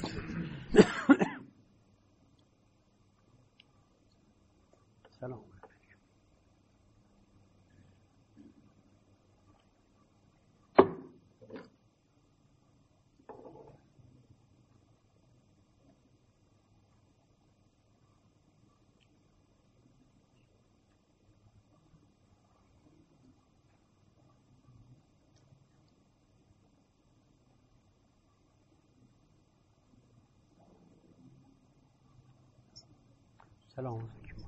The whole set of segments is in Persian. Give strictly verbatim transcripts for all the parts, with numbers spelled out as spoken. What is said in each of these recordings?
سلام. سلام علیکم.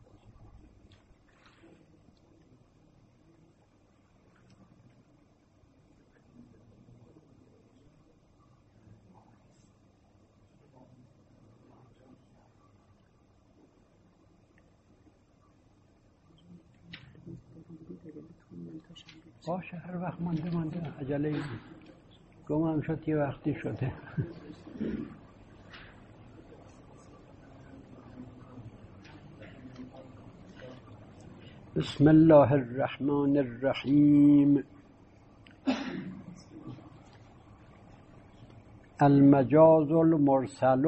باشه هر وقت مانده مانده عجله ای گمم شد یه وقتی شده. بسم الله الرحمن الرحیم. المجاز المرسل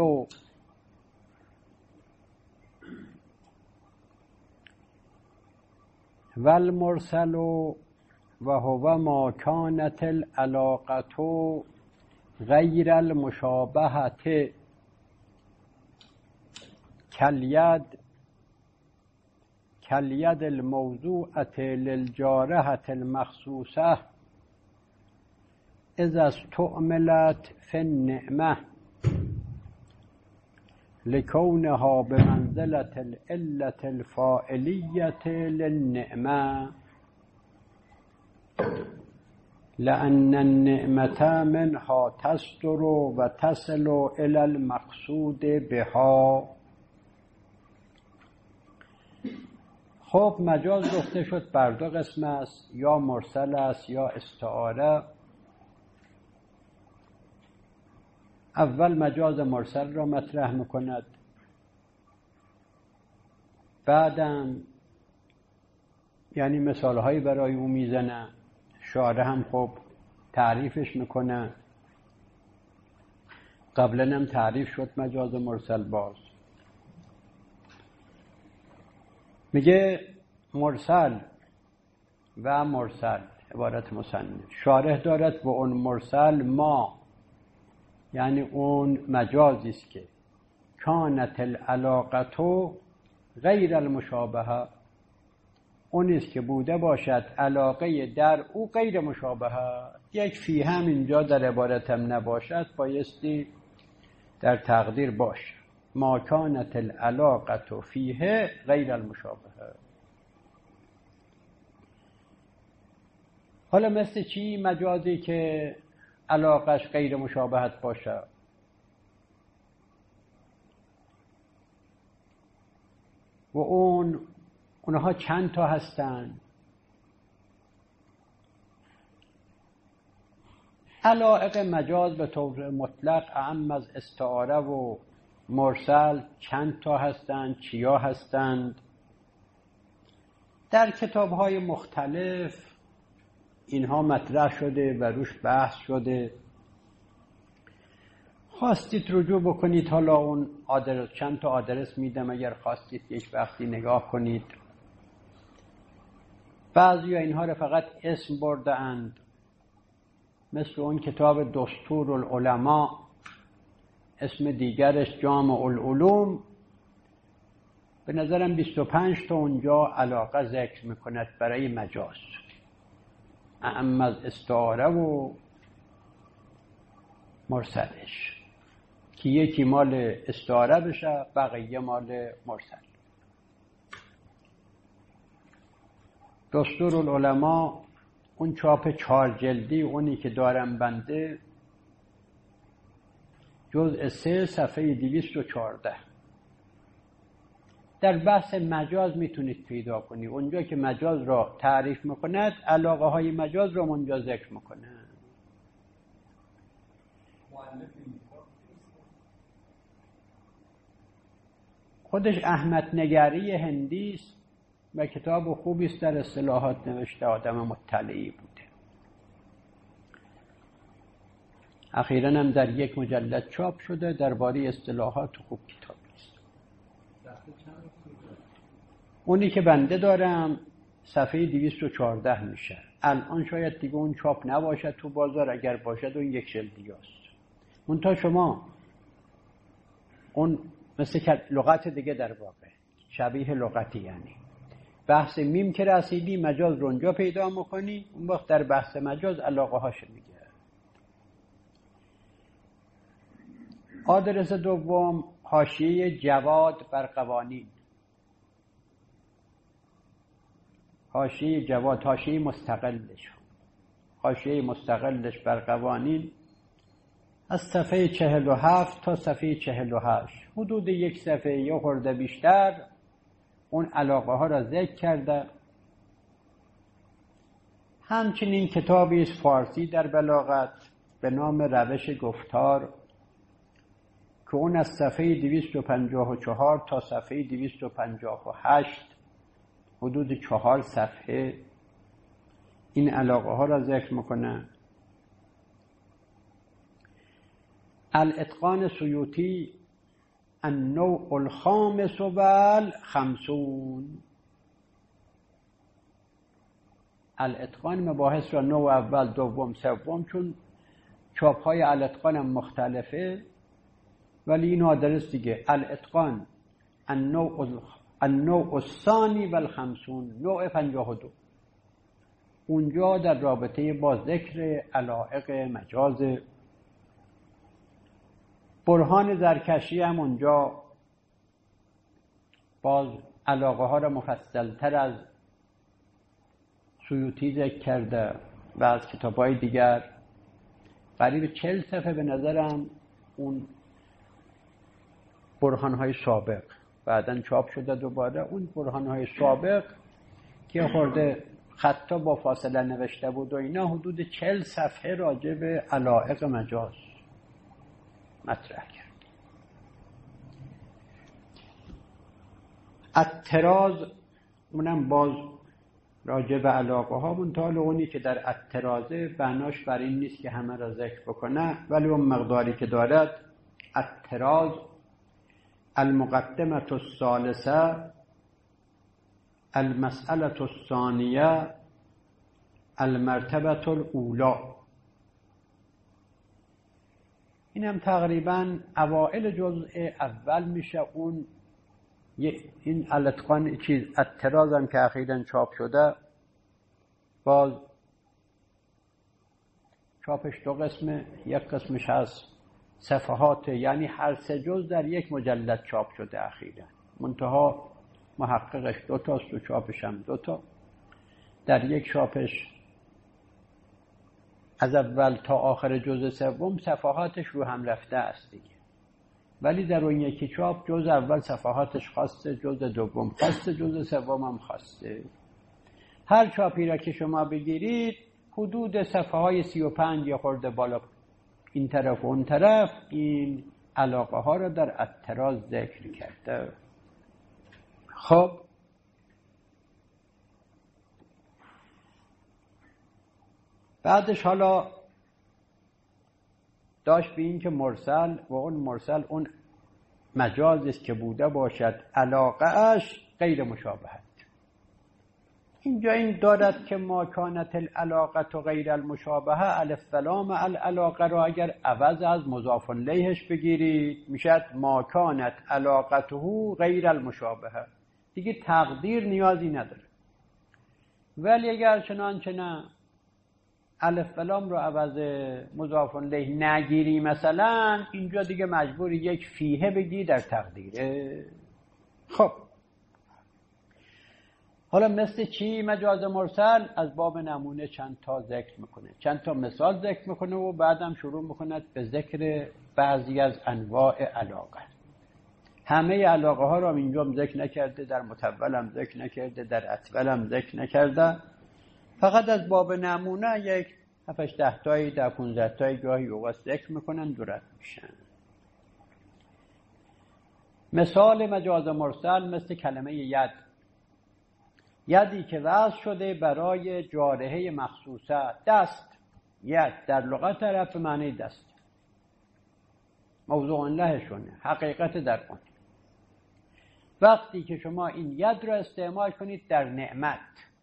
والمرسل وهو ما كانت العلاقة غير المشابهة كاليد كاليد الموضوعة للجارحة المخصوصة إذا استعملت في النعمة لكونها بمنزلة العلة الفاعلية للنعمة، لأن النعمة منها تصدر وتصل إلى المقصود بها. خب مجاز گفته شد بر دو قسم است، یا مرسل است یا استعاره. اول مجاز مرسل را مطرح میکند، بعدم یعنی مثالهایی برای او میزنه، شارح هم خب تعریفش میکنه. قبلا هم تعریف شد مجاز مرسل. باز میگه مرسل و مرسل عبارت مصنف شارح دارد و اون مرسل ما، یعنی اون مجازی است که کانت العلاقه غیر المشابهه، اون است که بوده باشد علاقه در او غیر مشابهه. یک فی هم اینجا در عبارت هم نباشد، بایستی در تقدیر باشه. ما کانت العلاقه فیه غیر المشابهه. حالا مثل چی مجازی که علاقش غیر مشابهت باشه؟ و اون اونها چند تا هستن؟ علایق مجاز به طور مطلق اعم از استعاره و مرسل چند تا هستند؟ چیا هستند؟ در کتاب‌های مختلف اینها مطرح شده و روش بحث شده. خواستید رجوع بکنید، حالا اون آدرس چند تا آدرس میدم، اگر خواستید یک وقتی نگاه کنید. بعضی اینها رو فقط اسم برده اند، مثل اون کتاب دستور العلماء، اسم دیگرش جامع العلوم. به نظرم بیست و پنج تا اونجا علاقه ذکر میکند برای مجاز، اعم از استعاره و مرسلش، که یکی مال استعاره بشه بقیه مال مرسل. دستور العلماء اون چاپ چهار جلدی، اونی که دارم بنده، جزء سه صفحه دویست و چهارده. در بحث مجاز میتونید پیدا کنی، اونجا که مجاز را تعریف میکند علاقه های مجاز را اونجا ذکر میکنه. خودش احمد نگری هندی است و کتاب خوبی است، در اصطلاحات نوشته، آدم مطلعی بوده. اخیراً هم در یک مجلد چاپ شده، درباره اصطلاحات خوب کتابی است. اونی که بنده دارم صفحه دویست و چهارده میشه. الان شاید دیگه اون چاپ نباشد تو بازار، اگر باشد اون یک جلدی است. منتها شما اون مثل لغت دیگه در واقع شبیه لغتی، یعنی بحث میم که رسیدی مجاز رو اونجا پیدا میکنی، اون وقت در بحث مجاز علاقه هاش میگه. آدرس دوم حاشیه جواد بر قوانین. حاشیه جواد حاشیه مستقلش حاشیه مستقلش بر قوانین از صفحه چهل و هفت تا صفحه چهل و هشت، حدود یک صفحه یا خورده بیشتر اون علاقه ها را ذکر کرده. همچنین کتابی است فارسی در بلاغت به نام روش گفتار که اون از صفحه دویست و پنجاه و چهار تا صفحه دویست و پنجاه و هشت، حدود چهار صفحه این علاقه ها را ذکر میکنه. الاتقان سیوطی النوع الخامس والخمسون. الاتقان مباحث را نوع اول، دوم، سوم، چون چاپ های الاتقان هم مختلفه، ولی این آدرس دیگه الاتقان النوع النوع الثانی والخمسون، نوع پنجاه و دو. اونجا در رابطه با ذکر علائق مجاز. برهان زرکشی هم اونجا باز علاقه ها را مفصل تر از سیوطی ذکر کرده و از کتاب های دیگر. قریب چهل صفحه به نظرم اون برهان های سابق بعداً چاپ شده دوباره، اون برهان های سابق که خورده خطا با فاصله نوشته بود و اینا، حدود چهل صفحه راجع به علائق مجاز مطرح کرد. الطراز اونم باز راجع به علاقه ها، منتها اونی که در الطرازه بناش بر این نیست که همه را ذکر بکنه، ولی اون مقداری که دارد. الطراز المقدمة الثالثه المسألة الثانیه المرتبة الاولی. این هم تقریبا اوائل جزء اول میشه. اون این الاتقان چیز الطراز هم که اخیراً چاپ شده، باز چاپش دو قسمه، یک قسمش از صفحات، یعنی هر سه جز در یک مجلد چاپ شده اخیراً، منتها محققش دو تاست و چاپش هم دو تا. در یک چاپش از اول تا آخر جزء سوم صفحاتش رو هم رفته است دیگه، ولی در اون یکی چاپ جزء اول صفحاتش خاصه، جزء دوم خاصه، جزء سوم هم خاصه. هر چاپی را که شما بگیرید حدود صفحه های سی و پنج یا خورده بالا این طرف و اون طرف این علاقه ها را در الطراز ذکر کرده. خب بعدش حالا داشت به این که مرسل و اون مرسل اون مجازی است که بوده باشد علاقه اش غیر مشابهت. اینجا این دارد که ما کانت العلاقه غیر المشابهه، الف لام العلاقه را اگر عوض از مضاف الیهش بگیرید میشد ما کانت علاقته غیر المشابهه، دیگه تقدیر نیازی نداره. ولی اگر چنانچه نه الف لام رو عوض مضاف الیه نگیری، مثلا اینجا دیگه مجبوری یک فیه بگی در تقدیره. خب حالا مثل چی مجاز مرسل؟ از باب نمونه چند تا ذکر میکنه، چند تا مثال ذکر میکنه و بعدم شروع میکنه به ذکر بعضی از انواع علاقه. همه علاقه ها رو اینجا هم ذکر نکرده، در متول هم ذکر نکرده، در اطول هم ذکر نکرده، فقط از باب نمونه یک هفتش ده تایی در پونزده تایی گاهی اوقات ذکر میکنن دورت میشن. مثال مجاز مرسل مثل کلمه ید، یدی که وضع شده برای جارحه مخصوصه، دست. ید در لغت عرب به معنی دست. موضوع لهشونه، حقیقت در اون. وقتی که شما این ید را استعمال کنید در نعمت،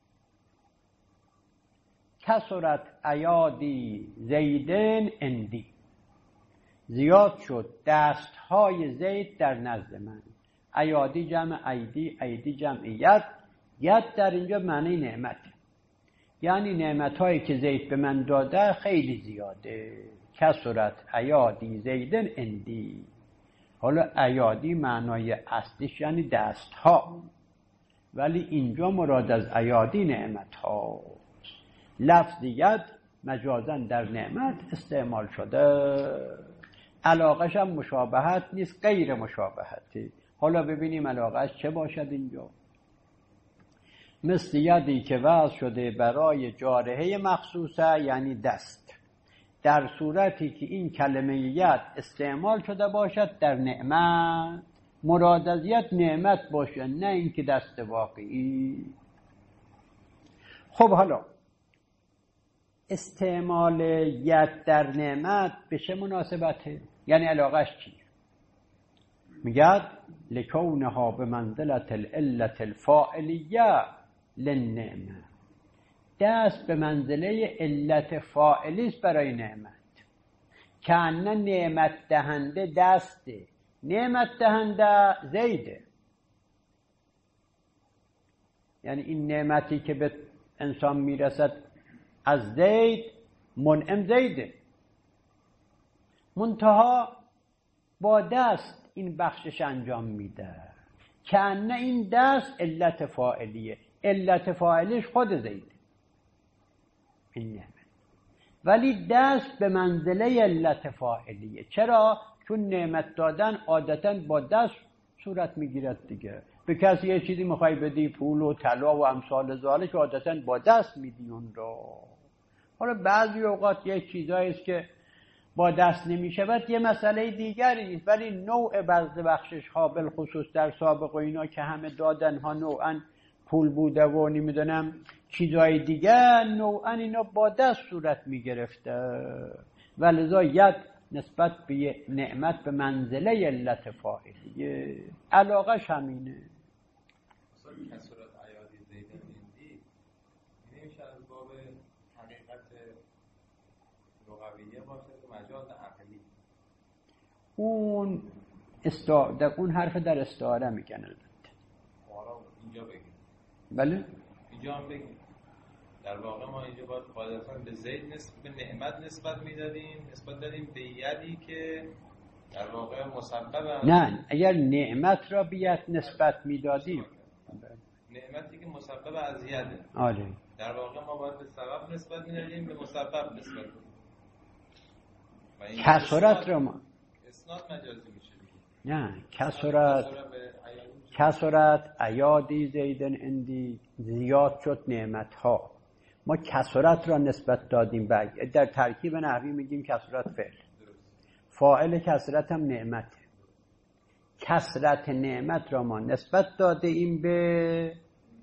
کثرت ایادی زیدن اندی، زیاد شد دستهای زید در نزد من. ایادی جمع ایدی، ایدی جمع ید. ید در اینجا معنی نعمت، یعنی نعمتهایی که زید به من داده خیلی زیاده. کثرت ایادی زیدن اندی. حالا ایادی معنای اصلیش یعنی دست ها، ولی اینجا مراد از ایادی نعمت ها. لفظ ید مجازاً در نعمت استعمال شده. علاقش هم مشابهت نیست، غیر مشابهتی. حالا ببینیم علاقش چه باشد اینجا. مثل یدی که وضع شده برای جارحه مخصوصه، یعنی دست، در صورتی که این کلمه ید استعمال شده باشد در نعمت، مراد از ید نعمت باشه، نه اینکه دست واقعی. خب حالا استعمال ید در نعمت به چه مناسبته؟ یعنی علاقش چیه؟ میگه لکونها به منزلت العلت الفاعلیه للنعمه، دست به منزله علت فاعلی است برای نعمت. که ان نعمت دهنده دسته، نعمت دهنده زیده. یعنی این نعمتی که به انسان میرسد از زید، منعم زیده، منتها با دست این بخشش انجام میده. که ان این دست علت فاعلیه، علت فاعلیش خود زیده این نعمت، ولی دست به منزله علت فاعلیه. چرا؟ چون نعمت دادن عادتاً با دست صورت میگیرد دیگه. به کسی یه چیزی میخوای بدی، پول و طلا و امثال ذالک، عادتاً با دست میدی اون رو. حالا بعضی اوقات یه چیزایی است که با دست نمیشود، یه مسئله دیگری است، ولی نوع بعض بخشش ها بالخصوص در سابق و اینا که همه دادن ها نوعاً پول بوده و نمیدونم چیزای دیگه، نوعاً اینا با دست صورت میگرفته، ولذا ید نسبت به نعمت به منزله علت فاعلیه. علاقش همینه. کثرت ایادی زیدن اندی نمیشه از باب حقیقت لغویه باشه که مجاز عقلی. اون استعاره، در اون حرف در استعاره میگن. البته اینجا بگیم. بله اینجا هم بگیم. در واقع ما اینجا باید قاعدتاً به زید نسبت به نعمت نسبت میدادیم، نسبت دادیم به یدی که در واقع مسبب. نه، اگر نعمت را بیت نسبت میدادیم، نعمتی که مسبب از یده، آره، در واقع ما باید به سبب نسبت میدادیم، به مسبب نسبت بدیم. کثرت را ما اسناد مجازی میشه دیگه. نه، کثرت کثرت ایادی زیدن اندی، زیاد شد نعمت ها. ما کثرت را نسبت دادیم به، در ترکیب نحوی میگیم کثرت فعل، فاعل کثرت هم نعمته. کثرت نعمت را ما نسبت داده ایم به،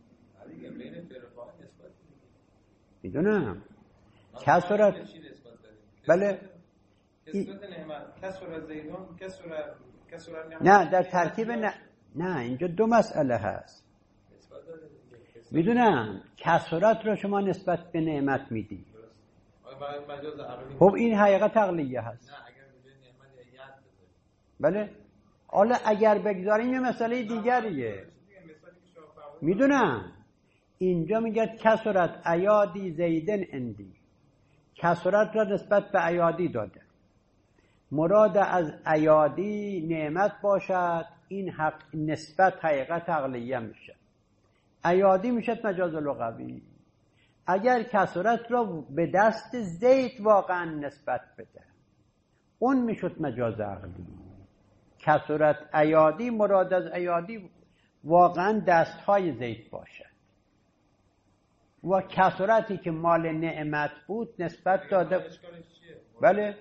میدونم کثرت، بله کثرت نعمت، کثرت زیدون، کثرت کثرت نعمت. نه در ترکیب نه نه اینجا دو مسئله هست. میدونم کثرت را شما نسبت به نعمت میدی، خب این حقیقت عقلیه هست. بله حالا اگر بگذاریم یه مسئله دیگریه. میدونم اینجا میگه کثرت ایادی زیدن اندی، کثرت را نسبت به ایادی داده، مراد از ایادی نعمت باشد، این حق نسبت حقیقت عقلیه میشه. ایادی میشد مجاز لغوی. اگر کثرت را به دست زید واقعا نسبت بده، اون میشد مجاز عقلی. کثرت ایادی، مراد از ایادی واقعا دستهای زید باشد، و کثرتی که مال نعمت بود نسبت داده. بله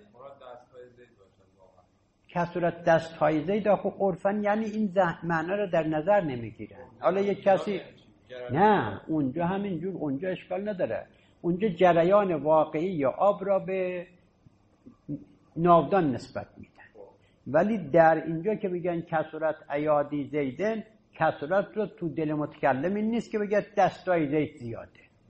کثرت دستهای زید آخو عرفاً یعنی این معنی رو در نظر نمیگیرن. حالا یک کسی نه اونجا همینجور، اونجا اشکال نداره، اونجا جریان واقعی یا آب را به ناودان نسبت میدن. ولی در اینجا که میگن کسرت ایادی زیدن، کسرت رو تو دل متکلم این نیست که بگه دستای زید زیاده.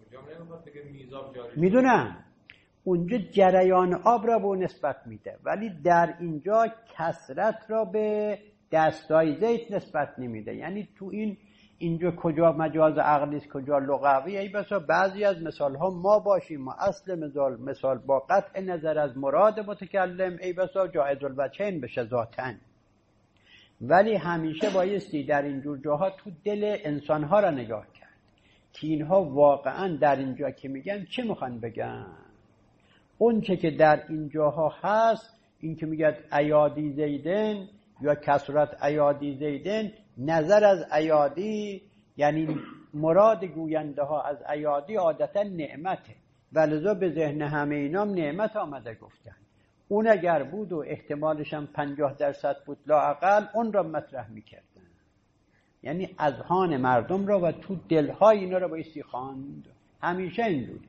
میدونم اونجا جریان آب را به اون نسبت میده، ولی در اینجا کسرت را به دستای زید نسبت نمیده. یعنی تو این اینجا کجا مجاز عقلی است کجا لغوی، ای بسا بعضی از مثال ها ما باشیم ما اصل مثال مثال با قطع نظر از مراد متکلم ای بسا جائز الوجهین بشه ذاتن، ولی همیشه بایستی در اینجور جاها تو دل انسان ها را نگاه کرد که اینها واقعا در اینجا که میگن چه میخوان بگن. اون چه که در اینجاها هست این که میگه ایادی زیدن یا کسرت ایادی زیدن، نظر از ایادی یعنی مراد گوینده ها از ایادی عادتا نعمته، ولذا به ذهن همه اینام نعمت آمده گفتن. اون اگر بود و احتمالش هم پنجاه درصد بود لااقل اون را مطرح میکردن، یعنی اذهان مردم را و تو دلهای اینا را بایستی خواند. همیشه اینجوری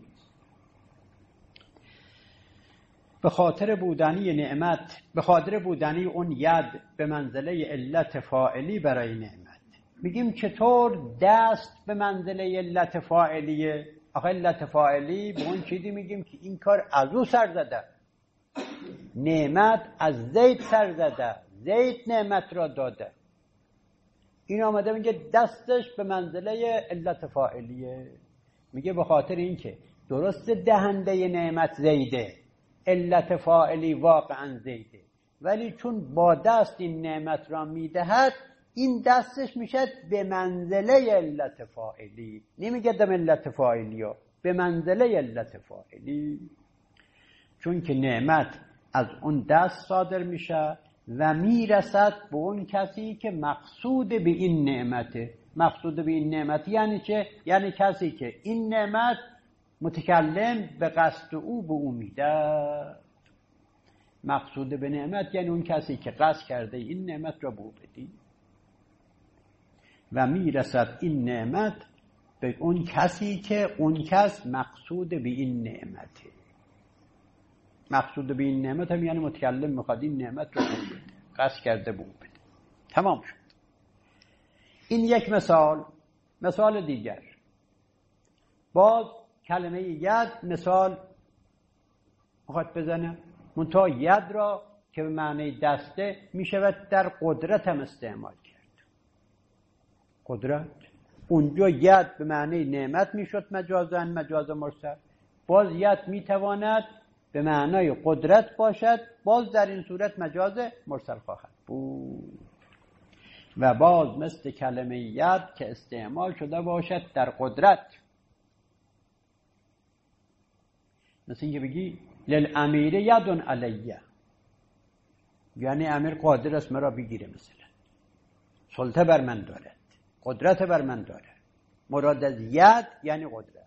به خاطر بودنی نعمت، به خاطر بودنی اون ید به منزله علت فاعلی برای نعمت. میگیم چطور دست به منزله علت فاعلیه؟ آخه علت فاعلی به اون چیزی میگیم که این کار از او سر زده، نعمت از زید سر زده، زید نعمت را داده. این آمده میگه دستش به منزله علت فاعلیه. میگه به خاطر این که درست دهنده نعمت زیده، علت فاعلی واقعا زیده، ولی چون با دست این نعمت را میدهد این دستش میشد به منزله علت فاعلی. نمیگه به علت فاعلی ها، به منزله علت فاعلی، چون که نعمت از اون دست صادر میشه و میرسد به اون کسی که مقصود به این نعمته. مقصود به این نعمت یعنی چه؟ یعنی کسی که این نعمت متکلم به قصد او به او میده. مقصود به نعمت یعنی اون کسی که قصد کرده این نعمت را به او بدی و میرسد این نعمت به اون کسی که اون کس مقصود به این نعمته. مقصود به این نعمت هم یعنی متکلم میخواد این نعمت را به او بده، قصد کرده به او بده. تمام شد. این یک مثال. مثال دیگر باز کلمه ید مثال میخواد بزنه، منتها ید را که به معنی دسته میشود در قدرت هم استعمال کرد. قدرت اونجا ید به معنی نعمت میشد مجازاً، مجاز مرسل. باز ید میتواند به معنای قدرت باشد، باز در این صورت مجاز مرسل خواهد بود. و باز مثل کلمه ید که استعمال شده باشد در قدرت، مثل اینکه بگی للامیر یدون علیه، یعنی امیر قادر است مرا بگیره، مثلا سلطه بر من دارد، قدرت بر من دارد. مراد از ید یعنی قدرت.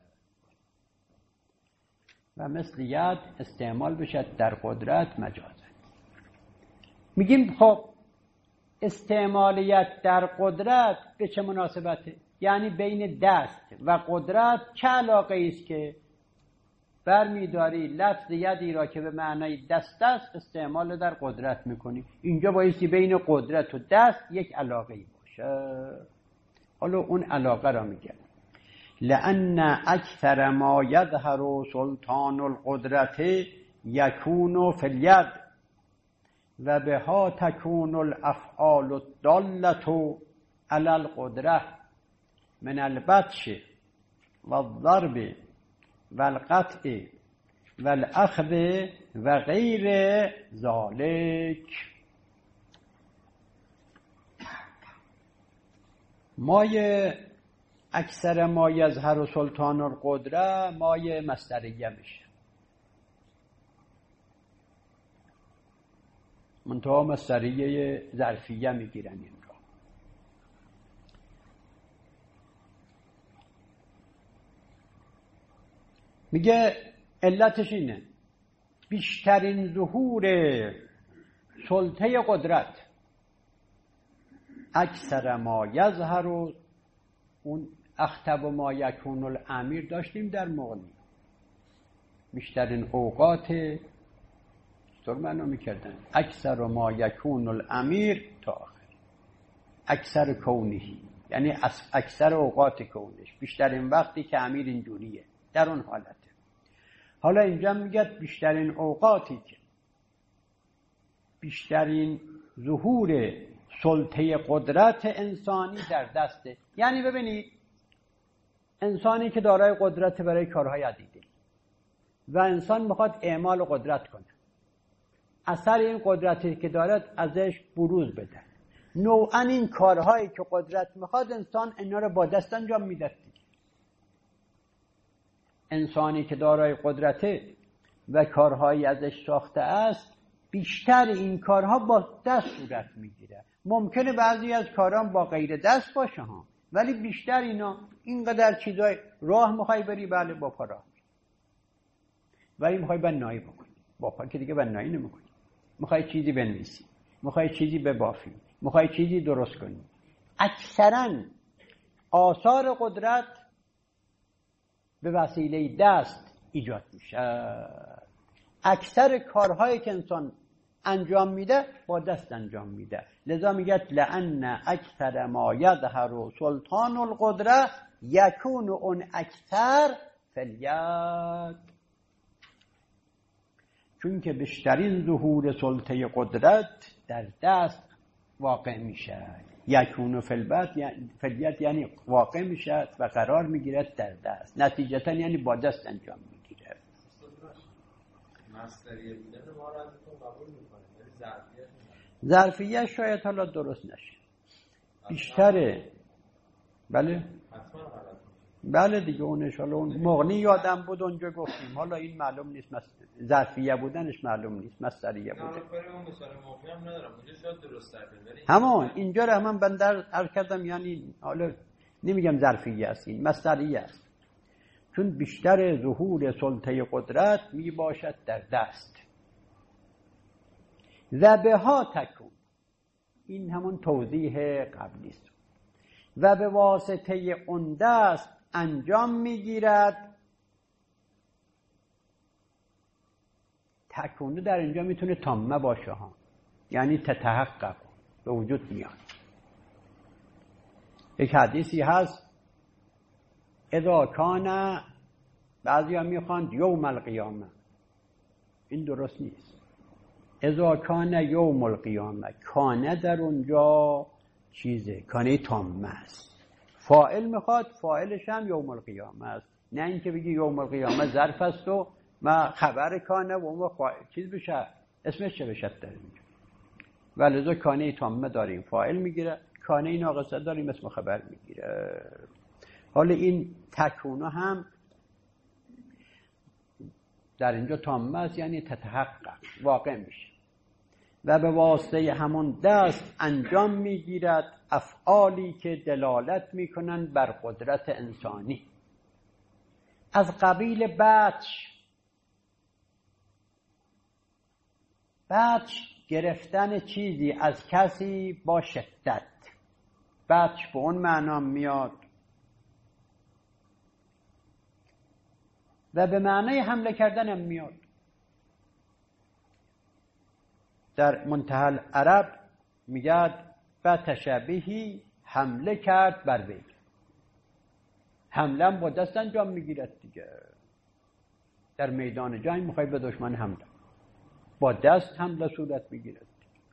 و مثل ید استعمال بشد در قدرت مجازه. میگیم خب استعمال ید در قدرت به چه مناسبته؟ یعنی بین دست و قدرت چه علاقه است که برمیداری لفظ یدی را که به معنای دست است استعمال در قدرت میکنی؟ اینجا بایستی بین قدرت و دست یک علاقه باشه. حالا اون علاقه را میگه لأن اکثر ما یظهر سلطان القدرت یکون فی الید و بها تکون الافعال الدالة علی القدرة من البطش والضرب والقطع والاخذ و غیر ذالک. مایه اکثر ما یظهر سلطان القدره مایه مصدریه میشه، منتها مصدریه ظرفیه میگیرن این را. میگه علتش اینه بیشترین ظهور سلطه قدرت اکثر ما یظهر، اون اختب ما یکون الامیر داشتیم در مغنی، بیشترین اوقات طور معنا میکردن اکثر ما یکون الامیر تا آخر، اکثر کونهی یعنی اکثر اوقات کونش، بیشترین وقتی که امیر اینجوریه در اون حالته. حالا اینجا میگه بیشترین اوقاتی که بیشترین ظهور سلطه قدرت انسانی در دسته، یعنی ببینید انسانی که دارای قدرت برای کارهای عدیده و انسان میخواد اعمال قدرت کنه، اثر این قدرتی که دارد ازش بروز بده. نوعا این کارهایی که قدرت میخواد انسان اینا رو با دست انجام میده. انسانی که دارای قدرته و کارهایی ازش ساخته است بیشتر این کارها با دست صورت میگیره. ممکنه بعضی از کارها با غیر دست باشه ها، ولی بیشتر اینا اینقدر چیزای راه میخوای بری بله با پا راه، ولی میخوای بنایی بکنی با پا که دیگه بنایی نمیکنی، میخوای چیزی بنویسی، میخوای چیزی ببافی، میخوای چیزی درست کنی. اکثرا آثار قدرت به وسیله دست ایجاد میشه. اکثر کارهایی که انسان انجام میده با دست انجام میده. لذا میگه لأن اکثر ما یظهر سلطان القدره یکون اون اکثر فالید، چون که بیشترین ظهور سلطه قدرت در دست واقع میشه. یکون فالید یعنی واقع میشه و قرار میگیرد در دست، نتیجتا یعنی با دست انجام میگیره. مصدریه بودن ما را ازتون قبول میکنه، یعنی ظرفیت ظرفیت شاید حالا درست نشه بیشتره. بله حتما غلط. بله دیگه اونش حالا اون مغنی یادم بود اونجا گفتیم، حالا این معلوم نیست مس... ظرفیه بودنش معلوم نیست، مصدریه بوده. نه کاری اون مثال مغنی هم ندارم اونجا شاید درست تربیه ولی همون اینجا رو من بندر عرض کردم، یعنی حالا نمیگم ظرفیه است، این مصدریه است، چون بیشتر ظهور سلطه قدرت می باشد در دست. و به ها تکون، این همون توضیح قبلی است، و به واسطه اون دست انجام میگیرد. تکونه در اینجا میتونه تامه باشه ها، یعنی تتحقق به وجود میاد. یک حدیثی هست اذا کان، بعضی ها میخواند یوم القیامه، این درست نیست. اذا کان یوم القیامه، کانه در اونجا چیزه، کانه تامه است. فاعل میخواد، فاعلش هم یوم القیامه است، نه اینکه بگی یوم القیامه ظرف است و ما خبر کانه و اون چیز بشه، اسمش چه بشه در اینجا. ولذا کانه تامه داریم فاعل میگیره، کانه ناقصه داریم اسم خبر میگیره. حالا این تکونه هم در اینجا تامه است، یعنی تتحقق واقع میشه. و به واسطه همون دست انجام میگیرد افعالی که دلالت میکنن بر قدرت انسانی، از قبیل بطش. بطش گرفتن چیزی از کسی با شدت، بطش به اون معنا میاد و به معنای حمله کردن هم میاد. در منتهى العرب میگه بطش بهی، حمله کرد بر وی. حمله هم با دست انجام میگیرد دیگه. در میدان جنگ میخوای به دشمن حمله، با دست حمله صورت میگیرد.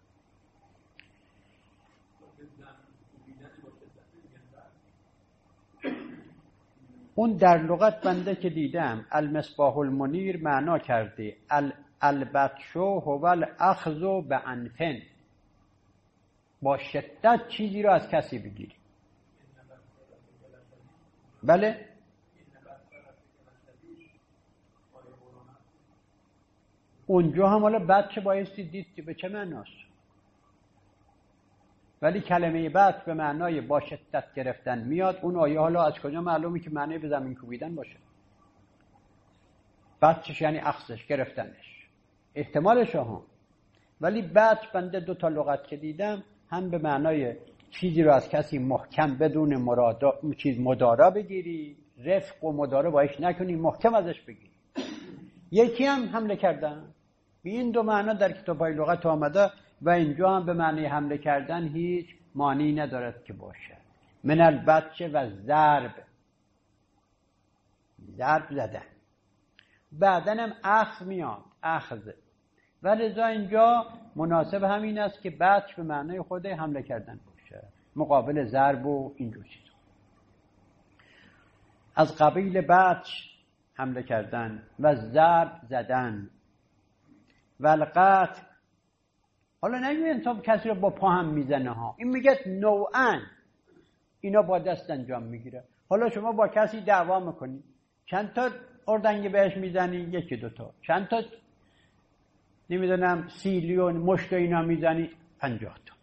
اون در لغت بنده که دیدم المصباح المنیر معنا کرده البطشو هو الاخذ بعنفن، با شدت چیزی رو از کسی بگیری. بله اونجا هم حالا بطش بایستی دید به چه معناست، ولی کلمه بطش به معنای با شدت گرفتن میاد. اون آیه حالا از کجا معلومه که معنی به زمین کوبیدن باشه؟ بطشش یعنی اخذش، گرفتنش، احتمالش هم. ولی بطش بنده دو تا لغت که دیدم هم به معنای چیزی رو از کسی محکم بدون مرادا چیز مدارا بگیری، رفق و مدارا باش نکنی، محکم ازش بگیری. یکی هم حمله کردن، به این دو معنا در کتاب‌های لغت آمده و اینجا هم به معنی حمله کردن هیچ معنی ندارد که باشه. من البچه و ضرب، ضرب زدن. بعدن هم اخذ میاد، اخذ. و لذا اینجا مناسب همین است که بچه به معنی خود حمله کردن باشه، مقابل ضرب و اینجور چیزا. از قبیل بچه حمله کردن و ضرب زدن و القتل. حالا نگوی انسان کسی رو با پا هم میزنه ها، این میگه نوعاً اینا با دست انجام میگیره. حالا شما با کسی دعوا میکنی، چند تا اردنگی بهش میزنی؟ یکی دوتا. چند تا نمیدونم سیلیون مشت اینا میزنی؟ پنجاه تا.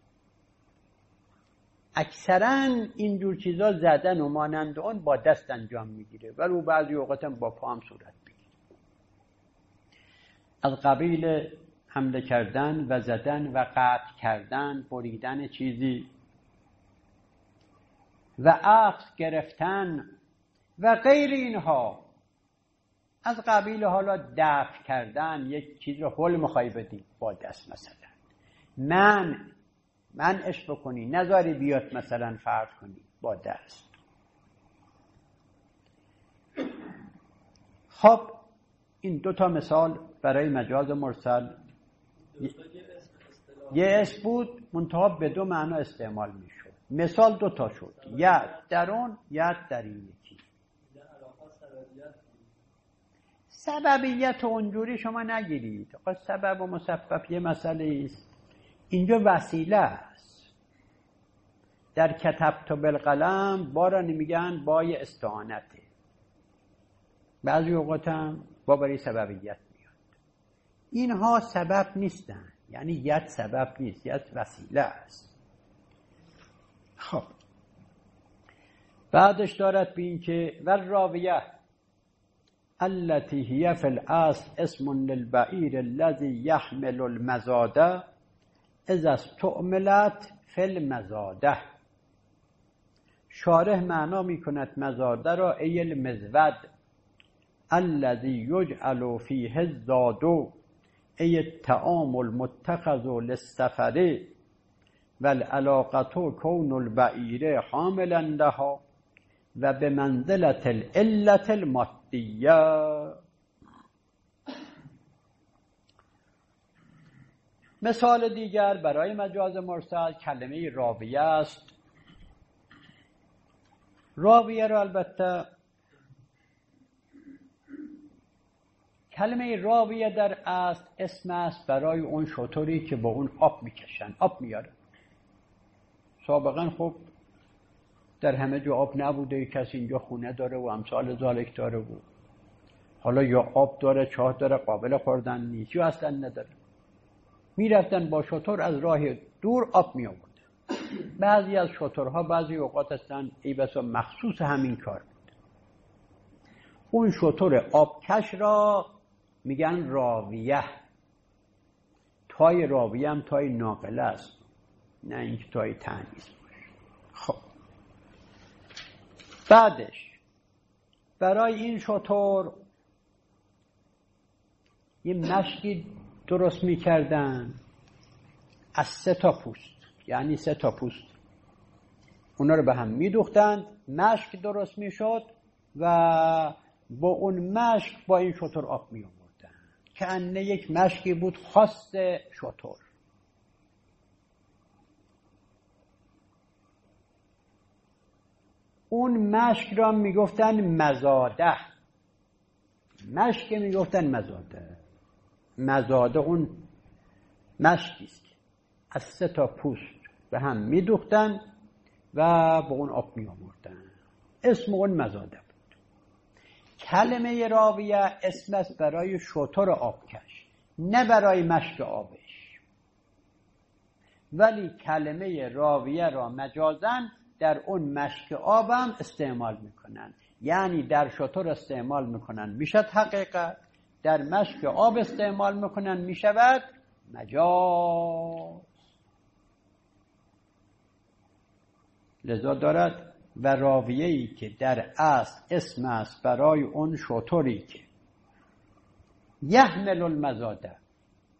اکثرا اینجور چیزا زدن و مانند اون با دست انجام میگیره و رو بعضی اوقات هم با پا هم صورت بگیره. از قبیل حمله کردن و زدن و قطع کردن، بریدن چیزی و اخذ گرفتن و غیر اینها. از قبیل حالا دفع کردن، یک چیز رو حل میخوای بدی با دست، مثلا من منعش بکنی، نذاری بیاد مثلا فرض کنی با دست. خب این دو تا مثال برای مجاز مرسل. یه اسم بود منتها به دو معنا استعمال میشد. مثال دو تا شد، ید در اون، ید در این یکی. سببیت اونجوری شما نگیرید. سبب و مسبب یه مسئله است. اینجا وسیله است. در کتبت بالقلم بارا نمیگن بای استعانته، بعضی اوقات هم با برای سببیت میاد. اینها سبب نیستن، یعنی ید سبب نیست، ید وسیله است. خب بعدش دارد به این که و راویه التي هي في الاصل اسم للبعير الذي يحمل المزاده اذا استعملت في المزاده. شارح معنا میکند مزاده را ای المزود الذي يجعل فيه الزاد ای الطعام المتخذ للسفر والعلاقه كون البعير حاملا لها و به منزلت العلت المادیه. مثال دیگر برای مجاز مرسل کلمه راویه است. راویه را البته کلمه راویه در اصل اسم است برای اون شتری که با اون آب میکشن، آب میاره. سابقا خب در همه جا آب نبوده، کسی اینجا خونه داره و امثال ذالک داره و حالا یا آب داره، چاه داره، قابل خوردن نیست یا اصلا نداره. میرفتن با شتر از راه دور آب می آوردن. بعضی از شترها بعضی اوقات هستن ای بسا مخصوص همین کار بود. اون شتر آبکش را میگن راویه. تای راویه هم تای ناقله است، نه اینکه تای تانیث باشه. خب بعدش برای این شتر یه مشکی درست میکردن از سه تا پوست، یعنی سه تا پوست اونا رو به هم میدوختند، مشک درست میشد و با اون مشک با این شتر آب می آوردن که انه یک مشکی بود خاص شتر. اون مشک را میگفتن مزاده. مشک میگفتن مزاده. مزاده اون مشکی است از سه تا پوست به هم میدوختن و با اون آب می آوردن. اسم اون مزاده بود. کلمه راویه اسم است برای شتر آبکش، نه برای مشک آبش. ولی کلمه راویه را مجازن در اون مشک آبم استعمال میکنن، یعنی در شتر استعمال میکنن میشد حقیقت، در مشک آب استعمال میکنن میشود مجاز. لذا دارد و راویه‌ای که در اصل اسم است برای اون شتری که یحمل المزاده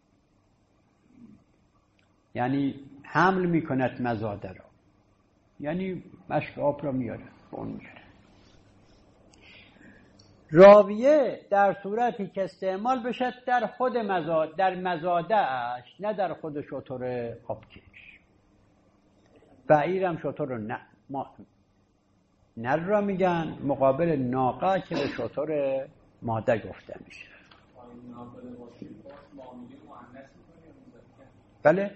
یعنی حمل میکند مزاده را، یعنی مشک آب را میاره اون میاره. راویه در صورتی که استعمال بشد در خود مزاد، در مزاده اش، نه در خود شتر آبکش. بعیرم شتر نه ما نر را میگن، مقابل ناقه که به شتر ماده گفته میشه. بله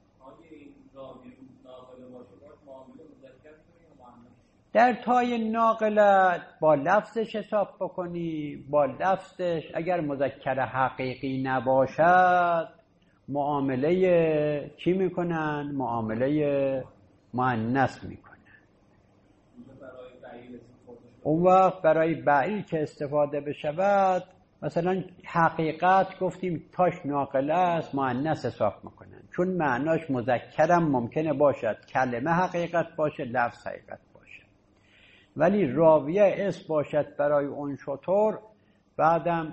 در تای ناقلت با لفظش حساب بکنی، با لفظش اگر مذکر حقیقی نباشد معامله چی میکنن؟ معامله مؤنث میکنن. اون وقت برای بعیر که استفاده بشود، مثلا حقیقت گفتیم تاش ناقله است، مؤنث حساب میکنن، چون معناش مذکرم ممکنه باشد، کلمه حقیقت باشه، لفظ حقیقت باشه. ولی راویه اسم باشد برای اون شتر، بعدم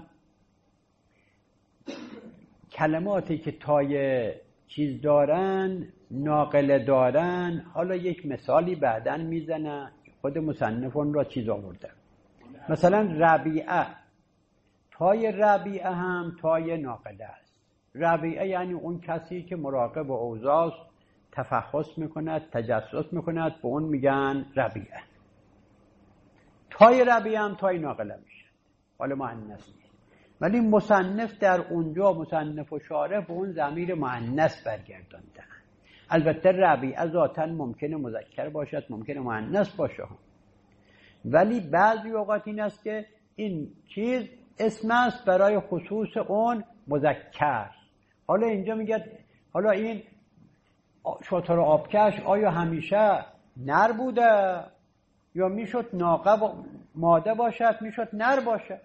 کلماتی که تای چیز دارن، ناقله دارن. حالا یک مثالی بعدن میزنن، خود مصنفون را چیز آورده. مثلا ربیعه، تای ربیعه هم تای ناقله است. ربیعه یعنی اون کسی که مراقب اوضاع تفحص میکند، تجسس میکند، به اون میگن ربیعه. تای ربیعه هم تای ناقله میشه، حالا مؤنث نیست. ولی مصنف در اونجا، مصنف و شارح به اون ضمیر مؤنث برگرداندن. البته ربیعه ذاتاً ممکنه مذکر باشد، ممکنه مؤنث باشه، ولی بعضی اوقات این است که این چیز اسم است برای خصوص اون مذکر. حالا اینجا میگه حالا این شتر آبکش آیا همیشه نر بوده یا میشد ناقه ماده باشد، میشد نر باشد؟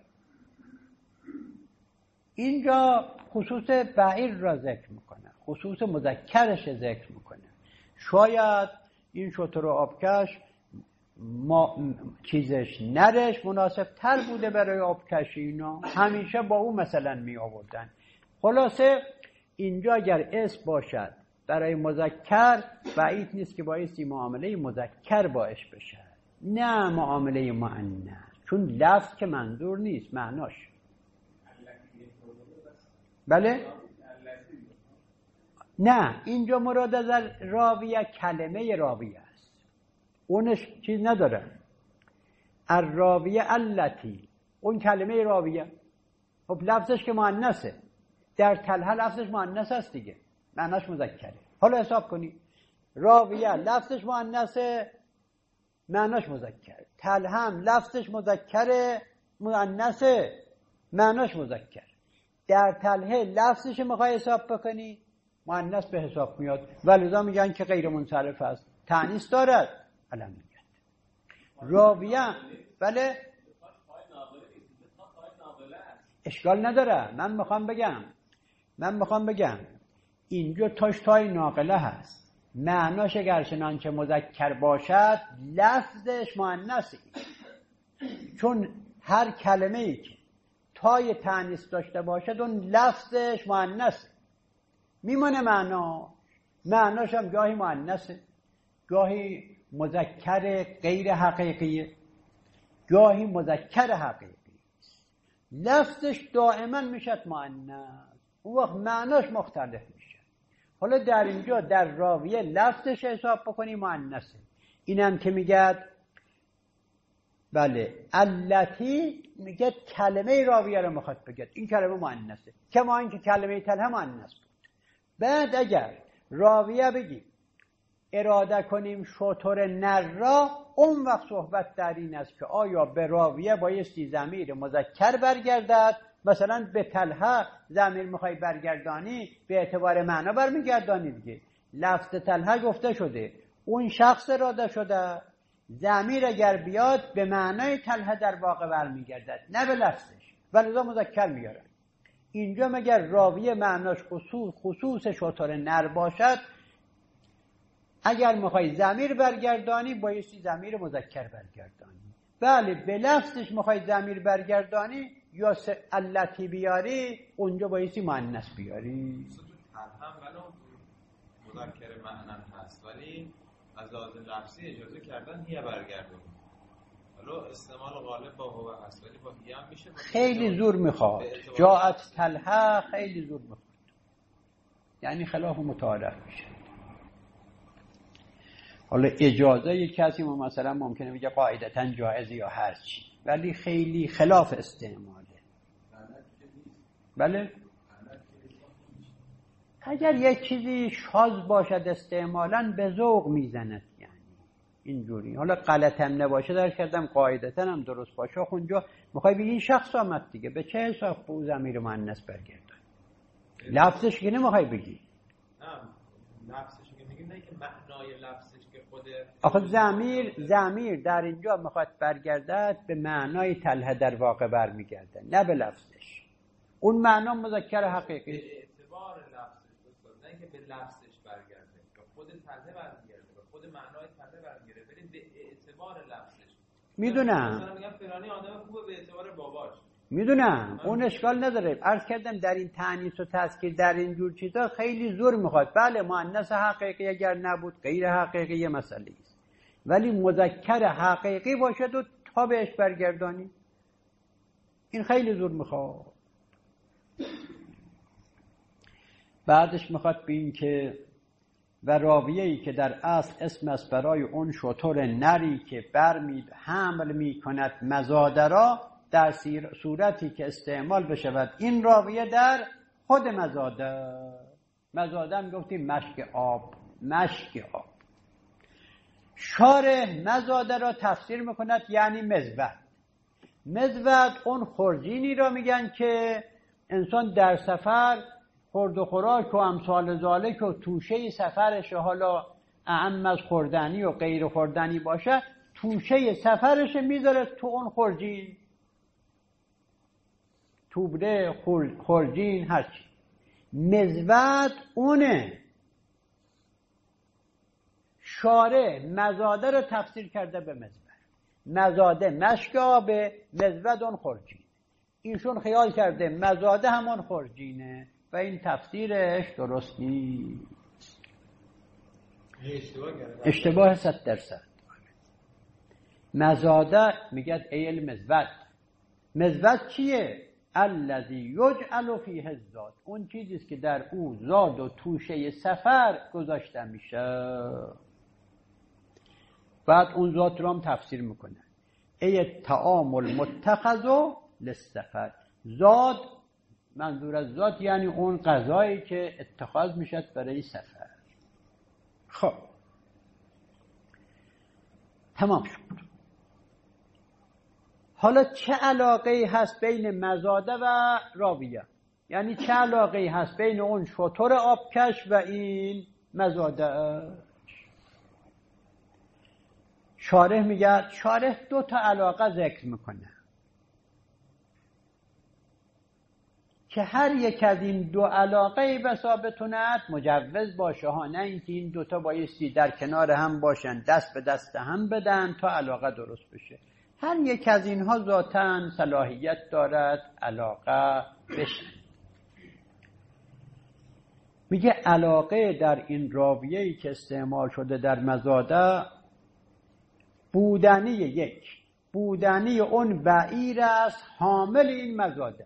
اینجا خصوص بعیر را ذکر میکنه، خصوص مذکرش ذکر میکنه. شاید این شتر آبکش ما چیزش نرش مناسب تر بوده برای آبکشی، اینا همیشه با او مثلا می آوردن. خلاصه اینجا اگر اسم باشد برای مذکر، بعید نیست که بایستی معامله مذکر باش بشه، نه معامله مؤنث، چون لفظ که منظور نیست، معناش. بله؟ نه، اینجا مراد از راویه کلمه راویه است، اونش چیز نداره. الراویه التی، اون کلمه راویه. خب لفظش که مؤنثه، در تلها لفظش مؤنث است دیگه، معناش مذکره. حالا حساب کنی راویه لفظش مؤنثه، معناش مذکره. تلها هم لفظش مذکره، مؤنثه، معناش مذکر. در تلها لفظش میخوای حساب بکنی، مؤنث به حساب میاد، ولذا میگن که غیر منصرف است، تأنیث دارد. الان میگن راویه. بله اشکال نداره، من میخوام بگم من میخوام بگم اینجا تاش تای ناقله هست، معناش اگر چنانچه مذکر باشد لفظش مؤنثه، چون هر کلمه ای که تای تأنیث داشته باشد اون لفظش مؤنثه، میمونه معنا، معناش هم گاهی مؤنثه، گاهی مذکر غیر حقیقیه، گاهی مذکر حقیقی. لفظش دائما میشد مؤنث، اون وقت معناش مختلف میشه. حالا در اینجا در راویه لفظش حساب بکنی مؤنثه. اینم که میگه بله التی، میگه کلمه راویه رو میخواد بگه، این کلمه مؤنثه، کما اینکه کلمه تلها مؤنث بود. بعد اگر راویه بگی اراده کنیم شتر نر را، اون وقت صحبت در این است که آیا به راویه بایستی ضمیر مذکر برگردد، مثلا به تلها ضمیر میخوای برگردانی به اعتبار معنا برمیگردانی دیگه، لفظ تلها گفته شده، اون شخص اراده شده، ضمیر اگر بیاد به معنای تلها در واقع برمیگردد، نه به لفظش، ولذا مذکر میاره. اینجا مگر راویه معناش خصوص خصوص شتر نر باشد، اگر میخوای ضمیر برگردانی بایستی ضمیر مذکر برگردانی. بله به لفظش میخوای ضمیر برگردانی یا التی بیاری، اونجا بایستی مؤنث بیاری. مذکر معنن هست، ولی از لحاظ لفظی اجازه کردن هیه برگردونیم. حالا استعمال غالب با هو هست، ولی با هیه هم میشه. خیلی زور میخواد. جاءت طلحه خیلی زور میخواد، یعنی خلاف متعارف میشه. حالا اجازه یک کسی ما مثلا ممکنه بگه قاعدتاً جایزه یا هر چی، ولی خیلی خلاف استعماله. بله اگر یک چیزی شاذ باشد استعمالاً به ذوق میزند، یعنی اینجوری. حالا غلطم نباشه در کردم قاعدتاً هم درست باشه، اونجا میخوای بگی این شخص آمد دیگه، به چه حساب به ضمیر مؤنث برگردن؟ لفظش که نمیخوای بگی. نه لفظش که میگیم نه که معنای لفظش که خود آخه ضمیر ضمیر در اینجا میخواد برگردد به معنای طلحه در واقع برمیگرده، نه به لفظش. اون معنا مذکر حقیقی به اعتبار لفظش است، نه که به لفظش برگرده، به خود طلحه برمیگرده، به خود معنای طلحه برمیگرده، ولی به اعتبار لفظش. میدونم مثلا میگم فلانی آدم خوبه به اعتبار باباش، میدونم اون اشکال نداره. عرض کردم در این تأنیث و تذکیر در این جور چیزا خیلی زور میخواد. بله مؤنث حقیقی اگر نبود غیر حقیقی یه مسئله است، ولی مذکر حقیقی باشد و تا بهش برگردانی، این خیلی زور میخواد. بعدش میخواد ببین که و راویه‌ای که در اصل اسم است برای اون شتر نری که برمی حمل میکند مزاده را، در صورتی که استعمال بشود این راویه در خود مزاده. مزاده هم گفتیم مشک آب، مشک آب. شارح مزاده را تفسیر میکند یعنی مزود. مزود اون خورجینی را میگن که انسان در سفر خورد و خوراک و امثال ذالک و توشه سفرش، حالا اعم از خوردنی و غیر خوردنی باشه، توشه سفرش میذاره تو اون خورجین، توبره، خورجین، هرچی. مزود اونه. شارع مزاده رو تفسیر کرده به مزود. مزاده مشک آبه، مزود اون خورجین. ایشون خیال کرده مزاده همون خورجینه و این تفسیرش درست نیست. اشتباه صد درصد. مزاده میگه ایل مزود. مزود چیه؟ الذی یجعل فیه الزاد، اون چیزی است که در او زاد و توشه سفر گذاشته میشه. بعد اون ذات رو هم تفسیر میکنه ای طعام المتخذ للسفر. زاد منظور از زاد یعنی اون غذایی که اتخاذ میشه برای سفر. خب تمام شد. حالا چه علاقه‌ای هست بین مزاده و راویه؟ یعنی چه علاقه‌ای هست بین اون شتر آبکش و این مزاده؟ شارح میگه، شارح دو تا علاقه ذکر میکنه که هر یک از این دو علاقه بسا بتوند مجوز باشه ها، نه اینکه این دوتا بایستی در کنار هم باشن دست به دست هم بدن تا علاقه درست بشه. هر یک از اینها ذاتاً صلاحیت دارد علاقه بشه. میگه علاقه در این راویه‌ای که استعمال شده در مزاده بودنی یک بودنی اون بعیر است حامل این مزاده.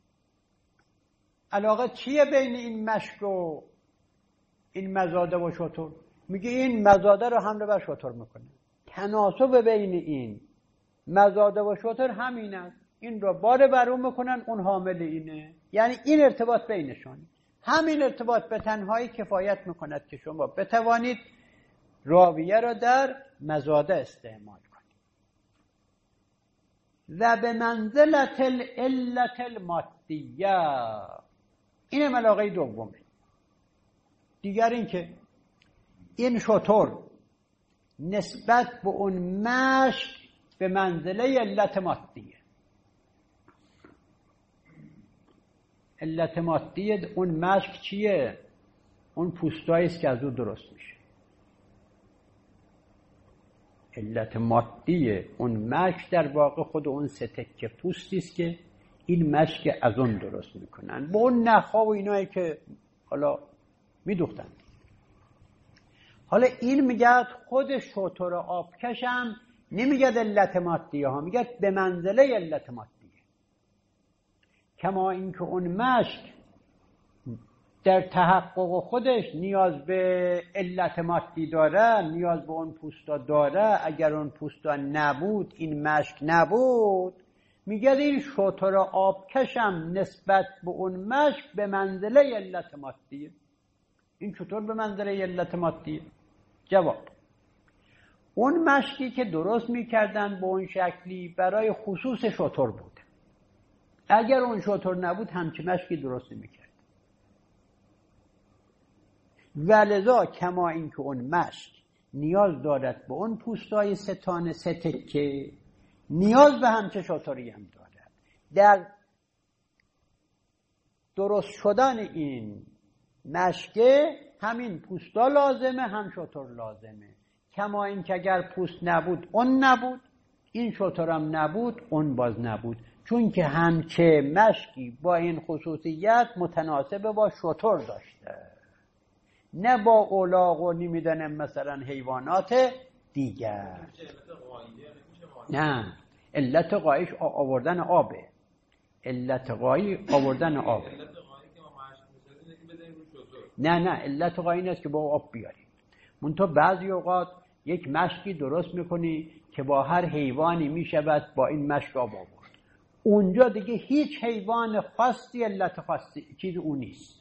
علاقه چیه بین این مشک و این مزاده و شتر؟ میگه این مزاده رو حمله بر شتر میکنه. تناسب بین این مزاده و شتر همین است. این رو بار بر اون میکنن، اون حامل اینه. یعنی این ارتباط بینشون، همین ارتباط به تنهایی کفایت میکند که شما بتوانید راویه را در مزاده استعمال کنید. و به منزلت العلت المادیه، این علاقه دومه. دیگر این که این شتر نسبت به اون مشک به منزله علت مادیه. علت مادیه اون مشک چیه؟ اون پوستایی است که از او درست میشه. علت مادیه اون مشک در واقع خود اون سه تکه پوستی است که این مشک از اون درست میکنن. با اون نخا و اینایی که حالا میدوختن. حالا این میگه خود شتر آبکشم نمیگه علت مادیه ها، میگه به منزله علت مادیه. کما اینکه اون مشک در تحقق خودش نیاز به علت مادی داره، نیاز به اون پوستا داره. اگر اون پوستا نبود، این مشک نبود، میگه این شتر آبکشم نسبت به اون مشک به منزله علت مادیه. این چطور به منزله علت مادیه؟ جواب: اون مشکی که درست میکردن به اون شکلی برای خصوص شتر بود. اگر اون شتر نبود همچی مشکی درست نمیکرد. ولذا کما اینکه اون مشک نیاز دارد به اون پوستای ستانه سه تکه، نیاز به همچه شتری هم دارد. در درست شدن این مشکه همین پوستا لازمه، هم شتر لازمه. کما اینکه اگر پوست نبود اون نبود، این شتر هم نبود اون باز نبود. چون که همچه مشکی با این خصوصیت متناسب با شتر داشته، نه با اولاغ و نمیدنم مثلا حیوانات دیگر. نه، علت غایش آوردن آبه. علت غایی آوردن آبه. نه نه، علت غایی نیست که با آب بیاریم. منتها بعضی اوقات یک مشکی درست میکنی که با هر حیوانی میشود با این مشک آب آورد. اونجا دیگه هیچ حیوان خاصی علت خاصی چیز اون نیست،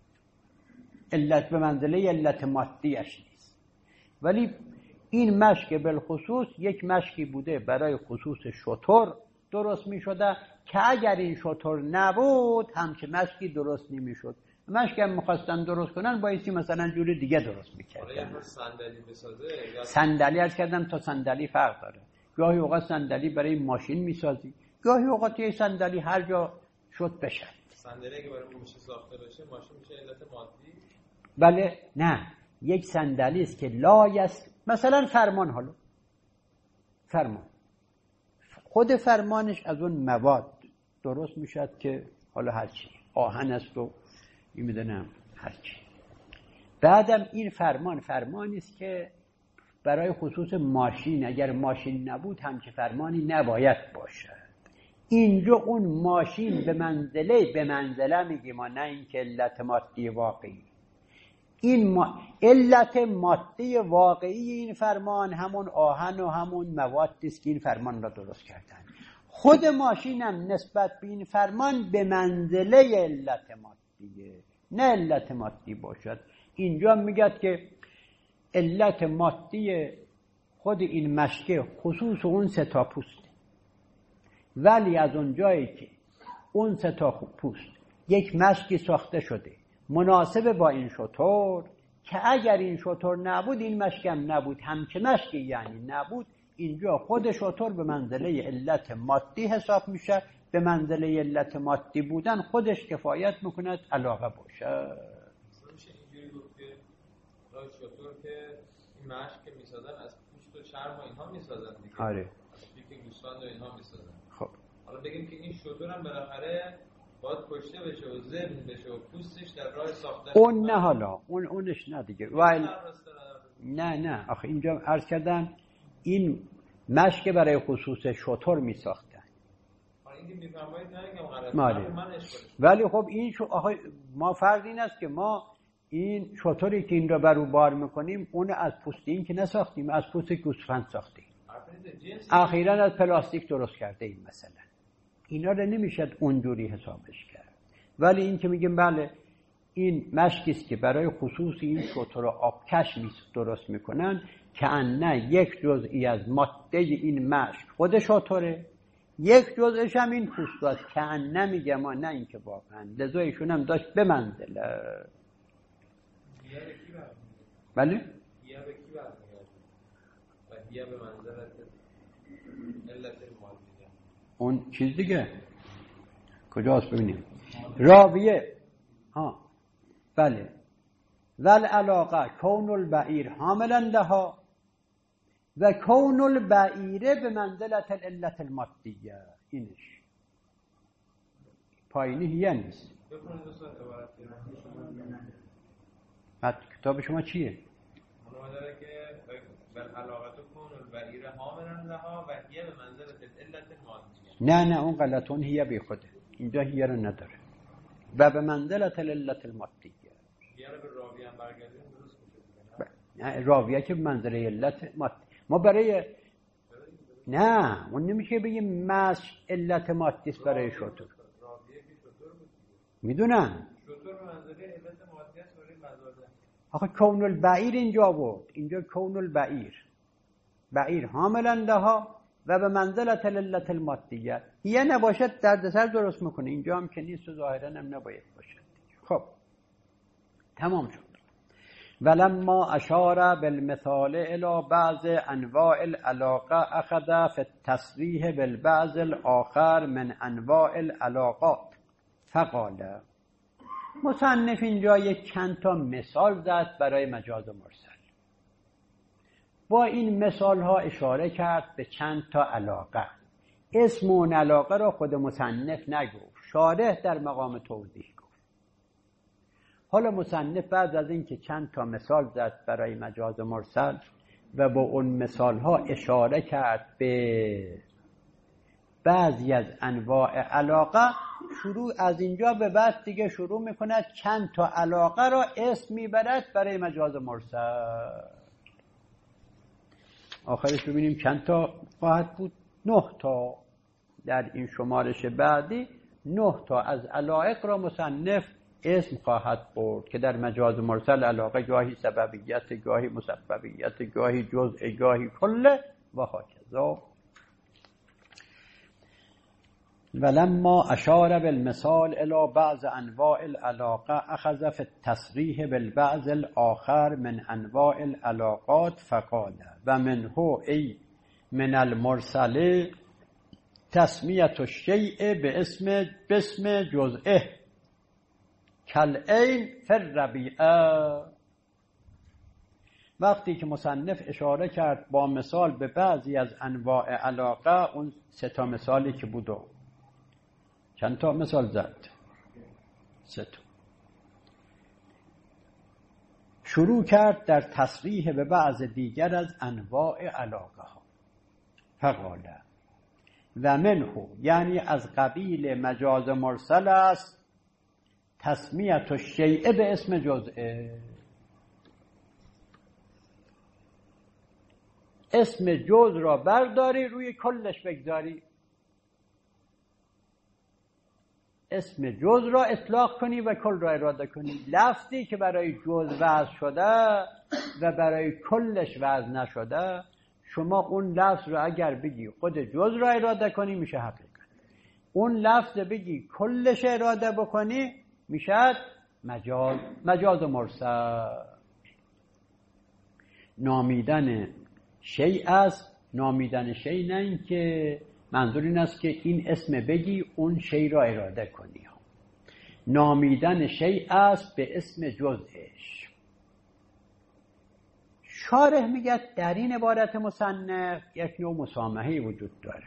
علت به منزله علت مادیش نیست. ولی این مشک بالخصوص یک مشکی بوده برای خصوص شتر درست می شده که اگر این شتر نبود همچه مشکی درست نمی شد. مشک هم میخواستن درست کنن بایستی مثلا جور دیگه درست میکردن. صندلی بسازه، صندلی عرض کردم تا صندلی فرق داره. گاهی اوقات صندلی برای ماشین میسازی، گاهی اوقات یه صندلی هر جا شد بشه. صندلی که برای ماشین ساخته بشه ماشین میشه علت مادی؟ بله. نه، یک صندلی است که لایست، مثلا فرمان، حالا فرمان خود فرمانش از اون مواد درست میشد که حالا هرچی آهن است و میدونم هرچی. بعدم این فرمان فرمانی است که برای خصوص ماشین، اگر ماشین نبود همچه فرمانی نباید باشد. اینجا اون ماشین به منزله به منزله میگیم ما، نه اینکه علت مادی واقعی. این ما... علت مادی واقعی این فرمان همون آهن و همون موادی است که این فرمان را درست کردن. خود ماشین هم نسبت به این فرمان به منزله علت مادیه، نه علت مادی باشد. اینجا میگه که علت مادی خود این مشکه خصوص اون سه تا پوست، ولی از اون جایی که اون سه تا پوست یک مشکی ساخته شده مناسب با این شتر که اگر این شتر نبود این مشکم نبود، همچه مشکی یعنی نبود، اینجا خود شتر به منزله علت مادی حساب میشه. به منزله علت مادی بودن خودش کفایت میکند علاقه باشه. میشه اینجوری گفت که راه شتر که این مشک که میسازن از پوست و چرم و اینها میسازن دیگه. آره. پیک گوسفند و اینها میسازن. خب حالا بگیم که این شتر هم بالاخره باید کشته بشه و ذبح بشه و پوستش در راه ساختن اون نه، حالا اون اونش نه دیگه. ولی نه نه آخه اینجا عرض کردم این مشک برای خصوص شتر میساختن. این که میفهمید نه که غلط مالی. ولی خب این شو آخه ما فرض این است که ما این شتری که این را بر او بار میکنیم اون از پوست این که نساختیم، از پوست گوسفند ساختیم. اخیراً از پلاستیک درست کرده این مثلا. اینا رو نمیشد اونجوری حسابش کرد. ولی این که میگیم بله این مشکی است که برای خصوص این شتر آبکش درست میکنن که انه یک جزئی از ماده این مشک خود شتره، یک جزءش هم این پوست است که انه میگه ما، نه این که واقعا. لذا ایشون هم داشت به منزله. بله؟ یه به کی برمیگرده؟ و یه به منزلت علت مادیه. اون چیز دیگه کجاست ببینیم؟ راویه. ها بله. ول علاقه کون البعیر حاملا لها و کون البعیره به منزلت العلت المادیه. اینش پایینی هیه نیست. بعد کتاب شما چیه؟ داره که بل علاقت کون البعیر حاملا لها و هیه به منزلت العلت المادیه. نه نه اون غلط، اون هیه بی خوده، اینجا هیه رو نداره و به منزلت العلت المادیه. هیه رو به راوی هم برگردیم درست میشه. نه راویه که به منزله علت مادی. ما برای نه اون نمیشه بگیم مش علت مادی است برای شطور. راویه که شطور بود میدونم شطور به منزله علت مادی است برای مزاده. آخه کون البعیر اینجا بود، اینجا کون البعیر بعیر حاملا لها و به منزلت العلت المادیه. هیه نباشد دردسر درست میکنه، اینجا هم که نیست و ظاهرا هم نباید باشد. خب تمام شد. ولما اشار بالمثال الى بعض انواع العلاقه اخذ في التصریح بالبعض الاخر من انواع العلاقات فقال. مصنف اینجا یک چند تا مثال زد برای مجاز مرسل. با این مثال ها اشاره کرد به چند تا علاقه. اسم اون علاقه را خود مصنف نگفت، شارح در مقام توضیح گفت. حالا مصنف بعد از این که چند تا مثال زد برای مجاز مرسل و با اون مثال ها اشاره کرد به بعضی از انواع علاقه، شروع از اینجا به بعد دیگه شروع میکند چند تا علاقه را اسم میبرد برای مجاز مرسل. آخرش ببینیم چند تا خواهد بود؟ نه تا. در این شمارش بعدی نه تا از علایق را مصنف اسم خواهد برد که در مجاز مرسل علاقه گاهی سببیت، گاهی مسببیت، گاهی جزء، گاهی کله و هکذا. ولما اشار بالمثال الى بعض انواع العلاقه اخذ في التصریح بالبعض الاخر من انواع العلاقات فقال و منه ای من المرسل تسمیت الشیء باسم باسم جزئه کالعین فی الربیعه. وقتی که مصنف اشاره کرد با مثال به بعضی از انواع علاقه، اون سه تا مثالی که بودو، چند تا مثال زد؟ سه تا. شروع کرد در تصریح به بعض دیگر از انواع علاقه ها. فقاله و منه، یعنی از قبیل مجاز مرسل است تسمیت الشیء به اسم جزئه. اسم جز را برداری روی کلش بگذاری، اسم جز را اطلاق کنی و کل را اراده کنی. لفظی که برای جز وضع شده و برای کلش وضع نشده، شما اون لفظ را اگر بگی خود جز را اراده کنی میشه حقیقت، اون لفظ بگی کلش اراده بکنی میشه مجاز. مجاز مرسل نامیدن شیء است. نامیدن شیء نه این که منظور این است که این اسم بگی اون شیء را اراده کنی. نامیدن شیء است به اسم جزئش. شارح میگه در این عبارت مصنف یک نوع مسامحه وجود داره.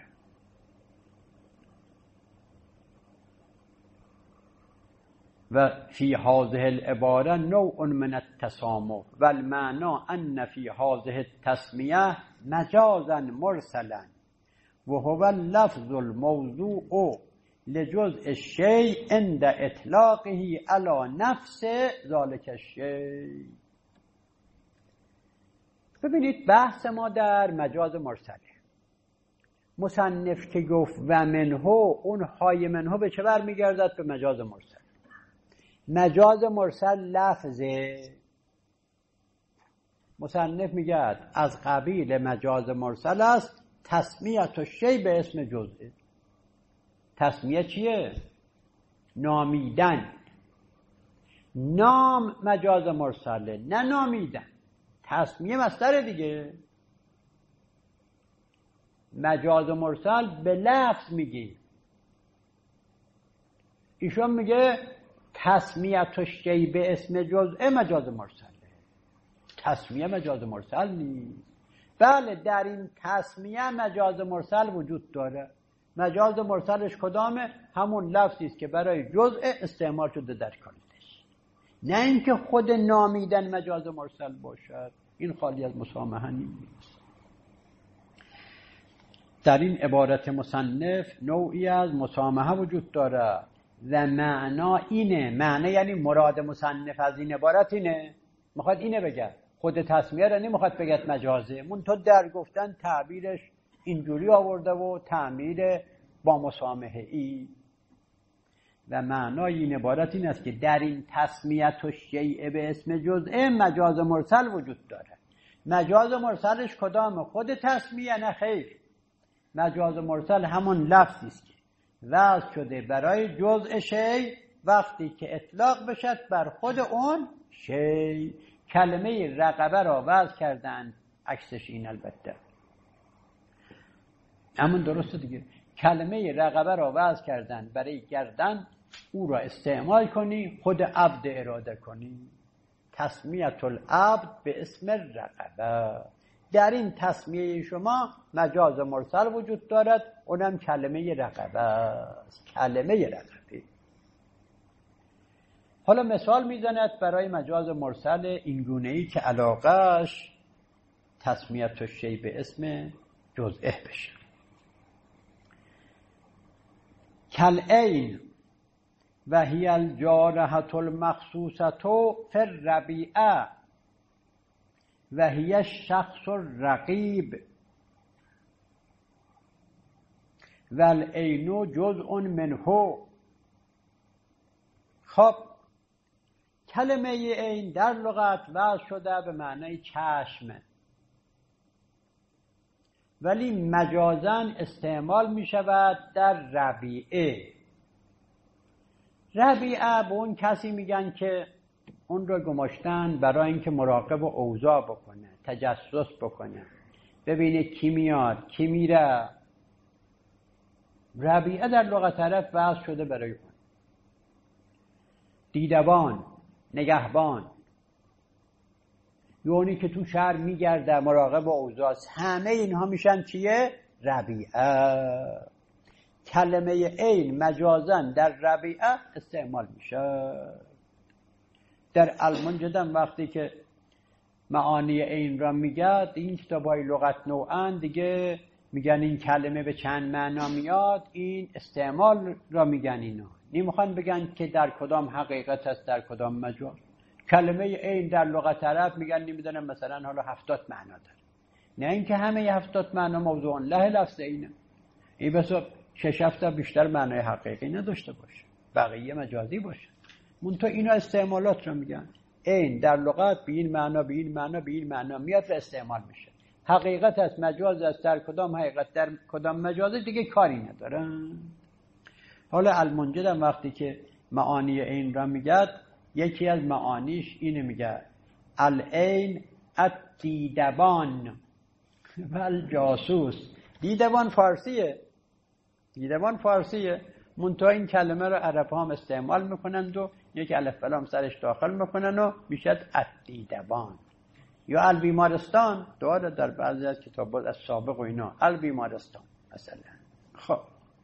و فی هذه العباره نوع من التسامح و المعنى ان فی هذه التسمیه مجازا مرسلا و هو اللفظ الموضوع لجزء الشیء عند اطلاقه على نفس ذلك الشیء. ببینید بحث ما در مجاز مرسله. مصنف که گفت و منه، اون های منه به چه برمیگردد؟ به مجاز مرسل. مجاز مرسل لفظه. مصنف میگه از قبیل مجاز مرسل است تسمیت الشیء به اسم جزء. تسمیه چیه؟ نامیدن. نام مجاز مرسله، نه نامیدن. تسمیه مصدر دیگه. مجاز مرسل به لفظ میگی. ایشون میگه تسمیت الشیء به اسم جزء مجاز مرسله. تسمیه مجاز مرسل نیست. بله در این تسمیه مجاز مرسل وجود داره. مجاز مرسلش کدامه؟ همون لفظی است که برای جزء استعمال شده در کلش، نه اینکه خود نامیدن مجاز مرسل باشد. این خالی از مسامحه نیست. در این عبارت مصنف نوعی از مسامحه وجود داره و معنا اینه. معنی یعنی مراد مصنف از این عبارت اینه، میخواد اینه بگه، خود تسمیه را نمیخواد بگه مجازه، منتها در گفتن تعبیرش اینجوری آورده و تعبیر با مسامحه ای. و معنای این عبارت این است که در این تسمیت و شیء به اسم جزء مجاز مرسل وجود داره. مجاز مرسلش کدامه؟ خود تسمیه؟ نه خیر، مجاز مرسل همون لفظی است که وضع شده برای جزء شیء وقتی که اطلاق بشد بر خود اون شیء. کلمه رقبه را وضع کردن، عکسش این البته همون درسته دیگه. کلمه رقبه را وضع کردن برای گردن، او را استعمال کنی، خود عبد اراده کنی. تسمیت العبد به اسم رقبه. در این تسمیه شما مجاز مرسل وجود دارد، اونم کلمه رقبه است. کلمه رقبه. حالا مثال میزند برای مجاز مرسل اینگونه‌ای که علاقهش تسمیت الشیء به اسم جزئه بشه. کالعین و هی الجارحة المخصوصة فی الربیعه و هی الشخص الرقیب و العین جزء منه. خب کلمه عین در لغت وضع شده به معنای چشم، ولی مجازاً استعمال می شود در ربیعه. ربیعه به اون کسی میگن که اون رو گماشتن برای اینکه مراقب و اوضاع بکنه، تجسس بکنه، ببینه کی میاد کی میره. ربیعه در لغت عرب وضع شده برای اون. دیدبان، نگهبان، یعنی که تو شهر میگرده، مراقب و اوضاع، همه اینها میشن چیه؟ ربیعه. کلمه عین مجازاً در ربیعه استعمال میشه. در المنجدم وقتی که معانی عین را میگه، این کتابای لغت نوعاً دیگه میگن این کلمه به چند معنا میاد، این استعمال را میگن. اینا نمیخوان بگن که در کدام حقیقت است در کدام مجاز. کلمه عین در لغت عرب میگن نمیدونم مثلا حالا هفتاد معنا داره، نه اینکه همه هفتاد معنا موضوع له لفظ اینه. این بسا شش هفته بیشتر معنای حقیقی نداشته باشه، بقیه مجازی باشه. منتها اینا استعمالات رو میگن. عین در لغت به این معنا به این معنا به این معنا میاد و استعمال میشه. حقیقت است، مجاز است، در کدام حقیقت در کدام مجازه دیگه کاری ندارن. حالا المنجد هم وقتی که معانی عین را میگه، یکی از معانیش اینه، میگه العین الدیدبان و الجاسوس. دیدبان فارسیه، دیدبان فارسیه، منتها این کلمه رو عرب هم استعمال میکنند و یک الف لام سرش داخل میکنن و میشد الدیدبان. یا البیمارستان داره در بعضی از کتابات از سابق و اینا، البیمارستان مثلا. خب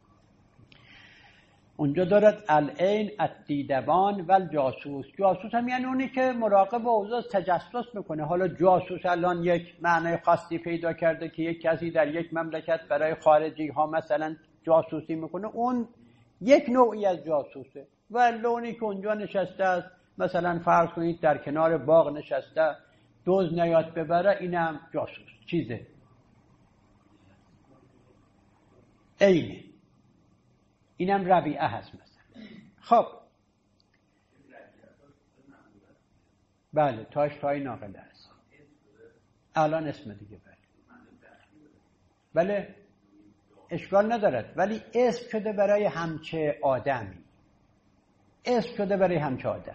اونجا دارد العین الدیدبان و الجاسوس. جاسوس هم یعنی اونی که مراقب و اوضاع تجسس میکنه. حالا جاسوس الان یک معنی خاصی پیدا کرده که یک کسی در یک مملکت برای خارجی ها مثلا جاسوسی میکنه، اون یک نوعی از جاسوسه. و اونی که اونجا نشسته است، مثلا فرض کنید در کنار باغ نشسته، دوز نیاد ببره، اینم جاسوس چیزه عینه. اینم ربیعه هست مثلا. خب بله، تاش تای ناقله هست الان اسم دیگه. بله بله اشکال ندارد، ولی اسم شده برای همچه آدمی، اسم شده برای همچه آدم.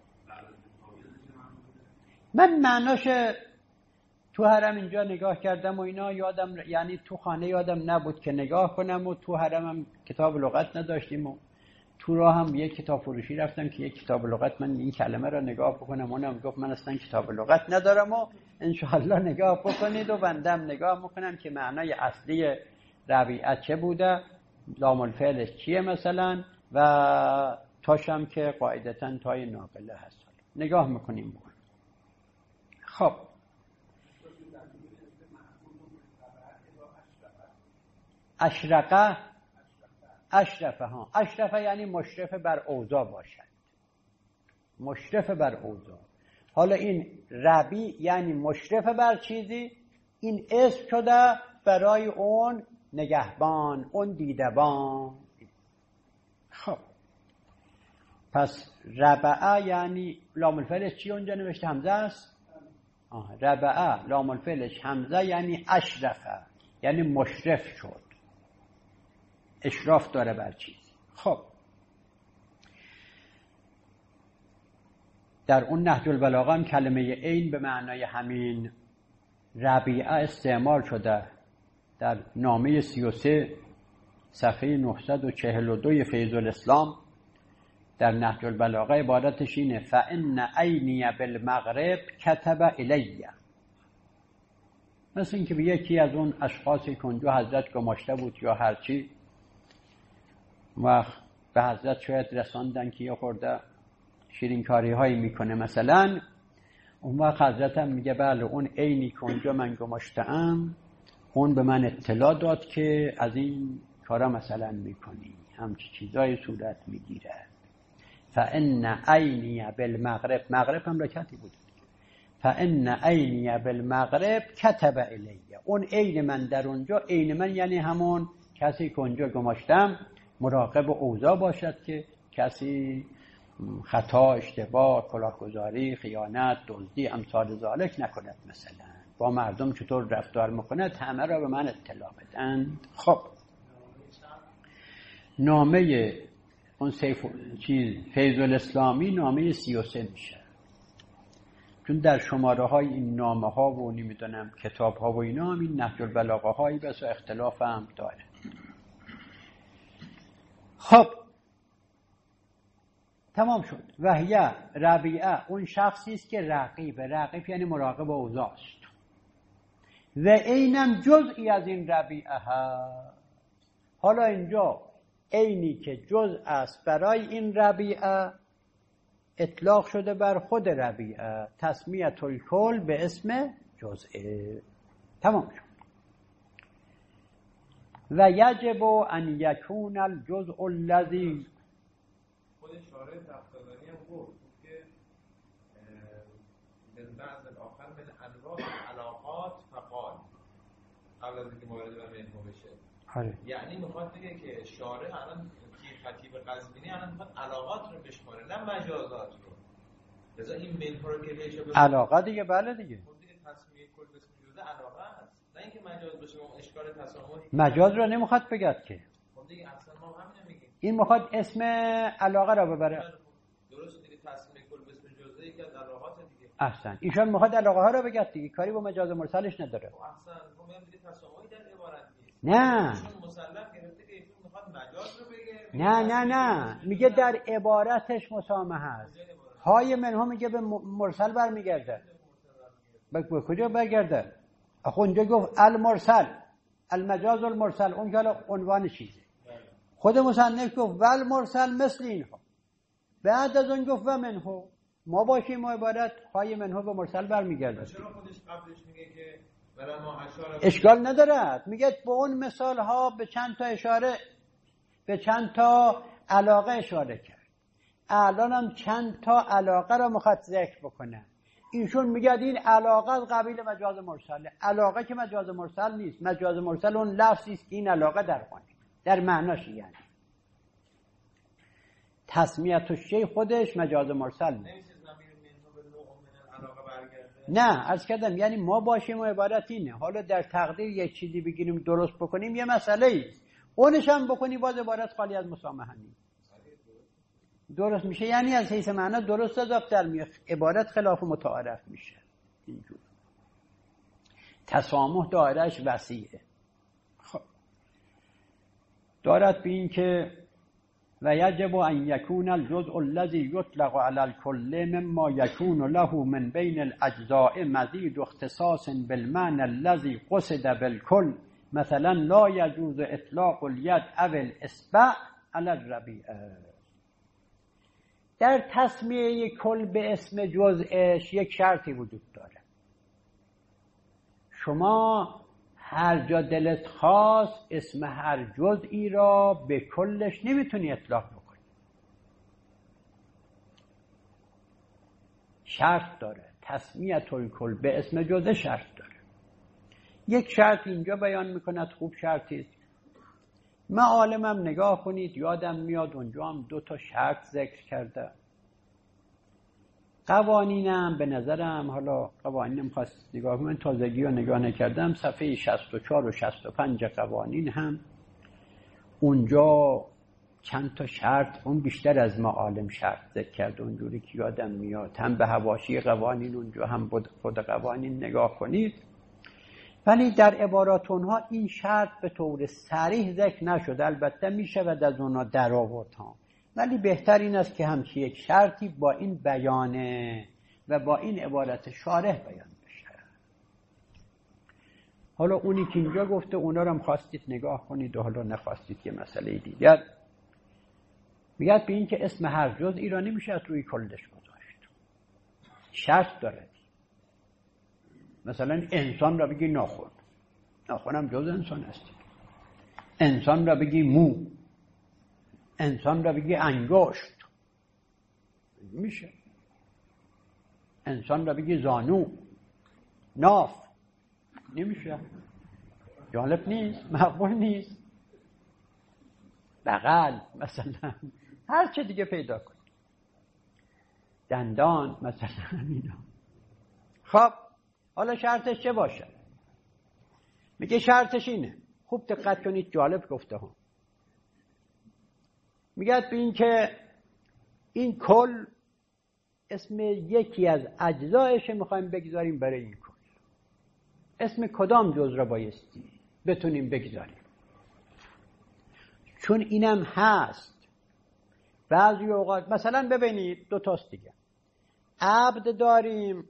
من معناش تو حرم اینجا نگاه کردم و اینا یادم، یعنی تو خانه یادم نبود که نگاه کنم، و تو حرم هم کتاب لغت نداشتیم و تو راه هم یک کتاب فروشی رفتم که یک کتاب لغت من این کلمه را نگاه بکنم. اونم گفت من اصلا کتاب لغت ندارم و انشاءالله نگاه بکنید و بندم نگاه میکنم که معنای اصلی ربیعه چه بوده، لام الفعلش چیه مثلا، و تاشم که قاعدتاً تای ناقله هست. نگاه میکنیم بکنیم. خب اشرقه اشرفه ها اشرفه یعنی مشرف بر اوضاع باشد، مشرف بر اوضاع. حالا این ربی یعنی مشرف بر چیزی، این اسم شده برای اون نگهبان، اون دیدبان. خب پس ربعه یعنی لام الفعلش چی اونجا نوشته؟ همزه است. آه. ربعه لام الفعلش همزه یعنی اشرفه، یعنی مشرف شد، اشراف داره بر چیز. خب در اون نهج البلاغه هم کلمه عین به معنای همین ربیعه استعمال شده. در نامه سی و سه صفحه نهصد و چهل و دو فیض الاسلام در نهج البلاغه عبارتش اینه: فإن عینی بالمغرب کتب الی. مثل اینکه به یکی از اون اشخاصی که اونجا حضرت گماشته بود یا هرچی و به حضرت شاید رساندن که یه خورده شیرین کاری هایی میکنه مثلا، اون وقت حضرت هم میگه بله اون عینی که اونجا من گماشتم اون به من اطلاع داد که از این کارا مثلا میکنی، همچی چیزای صورت میگیره. فإن عینی بالمغرب، مغرب هم رکعتی بود، فإن عینی بالمغرب کتب الی. اون عین من در اونجا، عین من یعنی همون کسی که اونجا گماشتم مراقب اوضاع باشد که کسی خطا، اشتباه، کلاهگذاری، خیانت، دزدی، امثال ذالک نکند، مثلا با مردم چطور رفتار میکند همه را به من اطلاع بدن. خب نامه اون سیف چیز فیض الاسلامی نامه سی و سه میشه، چون در شماره های این نامه ها و نمیدونم کتاب ها و اینا هم این نهج البلاغه هایی بس و اختلاف هم داره. خب تمام شد. وحیه ربیعه اون شخصی است که رقیب، رقیب یعنی مراقب اوضاع است. و اینم جزئی از این ربیعه هست. حالا اینجا عینی که جزء است برای این ربیعه اطلاق شده بر خود ربیعه، تسمیه الکل به اسم جزئه. تمام شد. و یجب ان یکون الجزء الذی، خود شارع تفتازانی هم گفت که من بعض الاخر من انواع علاقات فقال قبل از اینکه مورد به منهو بشه. آره. یعنی میخواد بگه که شارع الان که خطیب قزوینی الان میخواد علاقات رو بشماره نه مجازات رو. لذا این منهو رو که بهش بگه علاقه دیگه، بله دیگه. خود دیگه تصمیه کل به اسم جزء علاقه است. نه اینکه مجاز بشه اون اشکال تسامحی. مجاز رو نمیخواد بگه که. خب دیگه اصلا ما همین میگیم. این میخواد اسم علاقه را ببره. درست دیگه، تصمیه کل به اسم جزء یکی از علاقات دیگه. احسن. ایشان میخواد علاقه ها را بگه دیگه، کاری با مجاز مرسلش نداره. احسن. خب میگم دیگه تسامحی در عبارت نیست. نه. ایشون مسلم گرفته که ایشون میخواد مجاز رو بگه. نه نه نه، میگه در عبارتش مسامحه است. های منها میگه به مرسل برمیگرده. به کجا برگرده؟ آخه اونجا گفت المرسل، المجاز المرسل، اون که عنوان چیزه. خود مصنف گفت ول مرسل مثل اینها، بعد از اون گفت و منها، ما باشیم ما عبارت های منها به مرسل برمیگرده. چرا خودش قبلش میگه که برای ما اشاره اشکال ندارد، میگه به اون مثال ها به چند تا اشاره، به چند تا علاقه اشاره کرد. الان هم چند تا علاقه را میخواد ذکر بکنه. ایشون میگه این علاقه از قبیل مجاز مرسله. علاقه که مجاز مرسل نیست، مجاز مرسل اون لفظی است که این علاقه در خونه در معناش، یعنی تسمیت الشیء خودش مجاز مرسل نیست. نه عرض کردم یعنی ما باشیم و عبارت اینه. حالا در تقدیر یک چیزی بگیریم درست بکنیم یه مسئله ایست، اونش هم بکنی باز عبارت خالی از مسامحه نیست، درست میشه. یعنی از حیث معنا درست از در میاد، عبارت خلاف متعارف میشه. اینجور تسامح دایرهش وسیعه. خب دارد به این که و یجب ان یکون الجزء الذی یطلق علی الکل مما یکون له من بین الاجزاء مزید اختصاص بالمعنى الذی قصد بالکل، مثلا لا یجوز اطلاق الید او الاصبع علی الربیعه. در تسمیه کل به اسم جزءش یک شرطی وجود داره. شما هر جا دلت خواست اسم هر جزئی را به کلش نمیتونی اطلاق بکنی. شرط داره. تسمیت الکل به اسم جزء شرط داره. یک شرط اینجا بیان میکند، خوب شرطی است. معالمم نگاه کنید، یادم میاد اونجا هم دو تا شرط ذکر کرده. قوانینم به نظرم، حالا قوانینم خواست نگاه کنم، تازگی رو نگاه نکردم، صفحه شصت و چهار و شصت و پنج قوانین هم اونجا چند تا شرط، اون بیشتر از معالم شرط ذکر کرد اونجوری که یادم میاد. هم به حواشی قوانین اونجا هم خود قوانین نگاه کنید. ولی در عبارات اونها این شرط به طور صریح ذکر نشد. البته میشود از اونها در آورد ها، ولی بهتر این است که همچی یک شرطی با این بیانه و با این عبارت شارح بیان بشه. حالا اونی که اینجا گفته اونا رو هم خواستید نگاه کنید و حالا نخواستید یه مسئله دیگر. میگه به این که اسم هر جزئی را نمیشه از روی کلش گذاشت، شرط داره. مثلا انسان را بگی ناخن، ناخن هم جز انسان است. انسان را بگی مو، انسان را بگی انگشت، میشه. انسان را بگی زانو، ناف، نمیشه. جالب نیست، مقبول نیست. بغل مثلا، هر چه دیگه پیدا کن. دندان مثلا اینا. خب حالا شرطش چه باشه؟ میگه شرطش اینه، خوب دقت کنید، جالب گفته هم. میگه به این که این کل اسم یکی از اجزایش میخوایم بگذاریم برای این کل. اسم کدام جز را بایستی بتونیم بگذاریم؟ چون اینم هست. بعضی اوقات مثلا ببینید دو تاست دیگه. عبد داریم،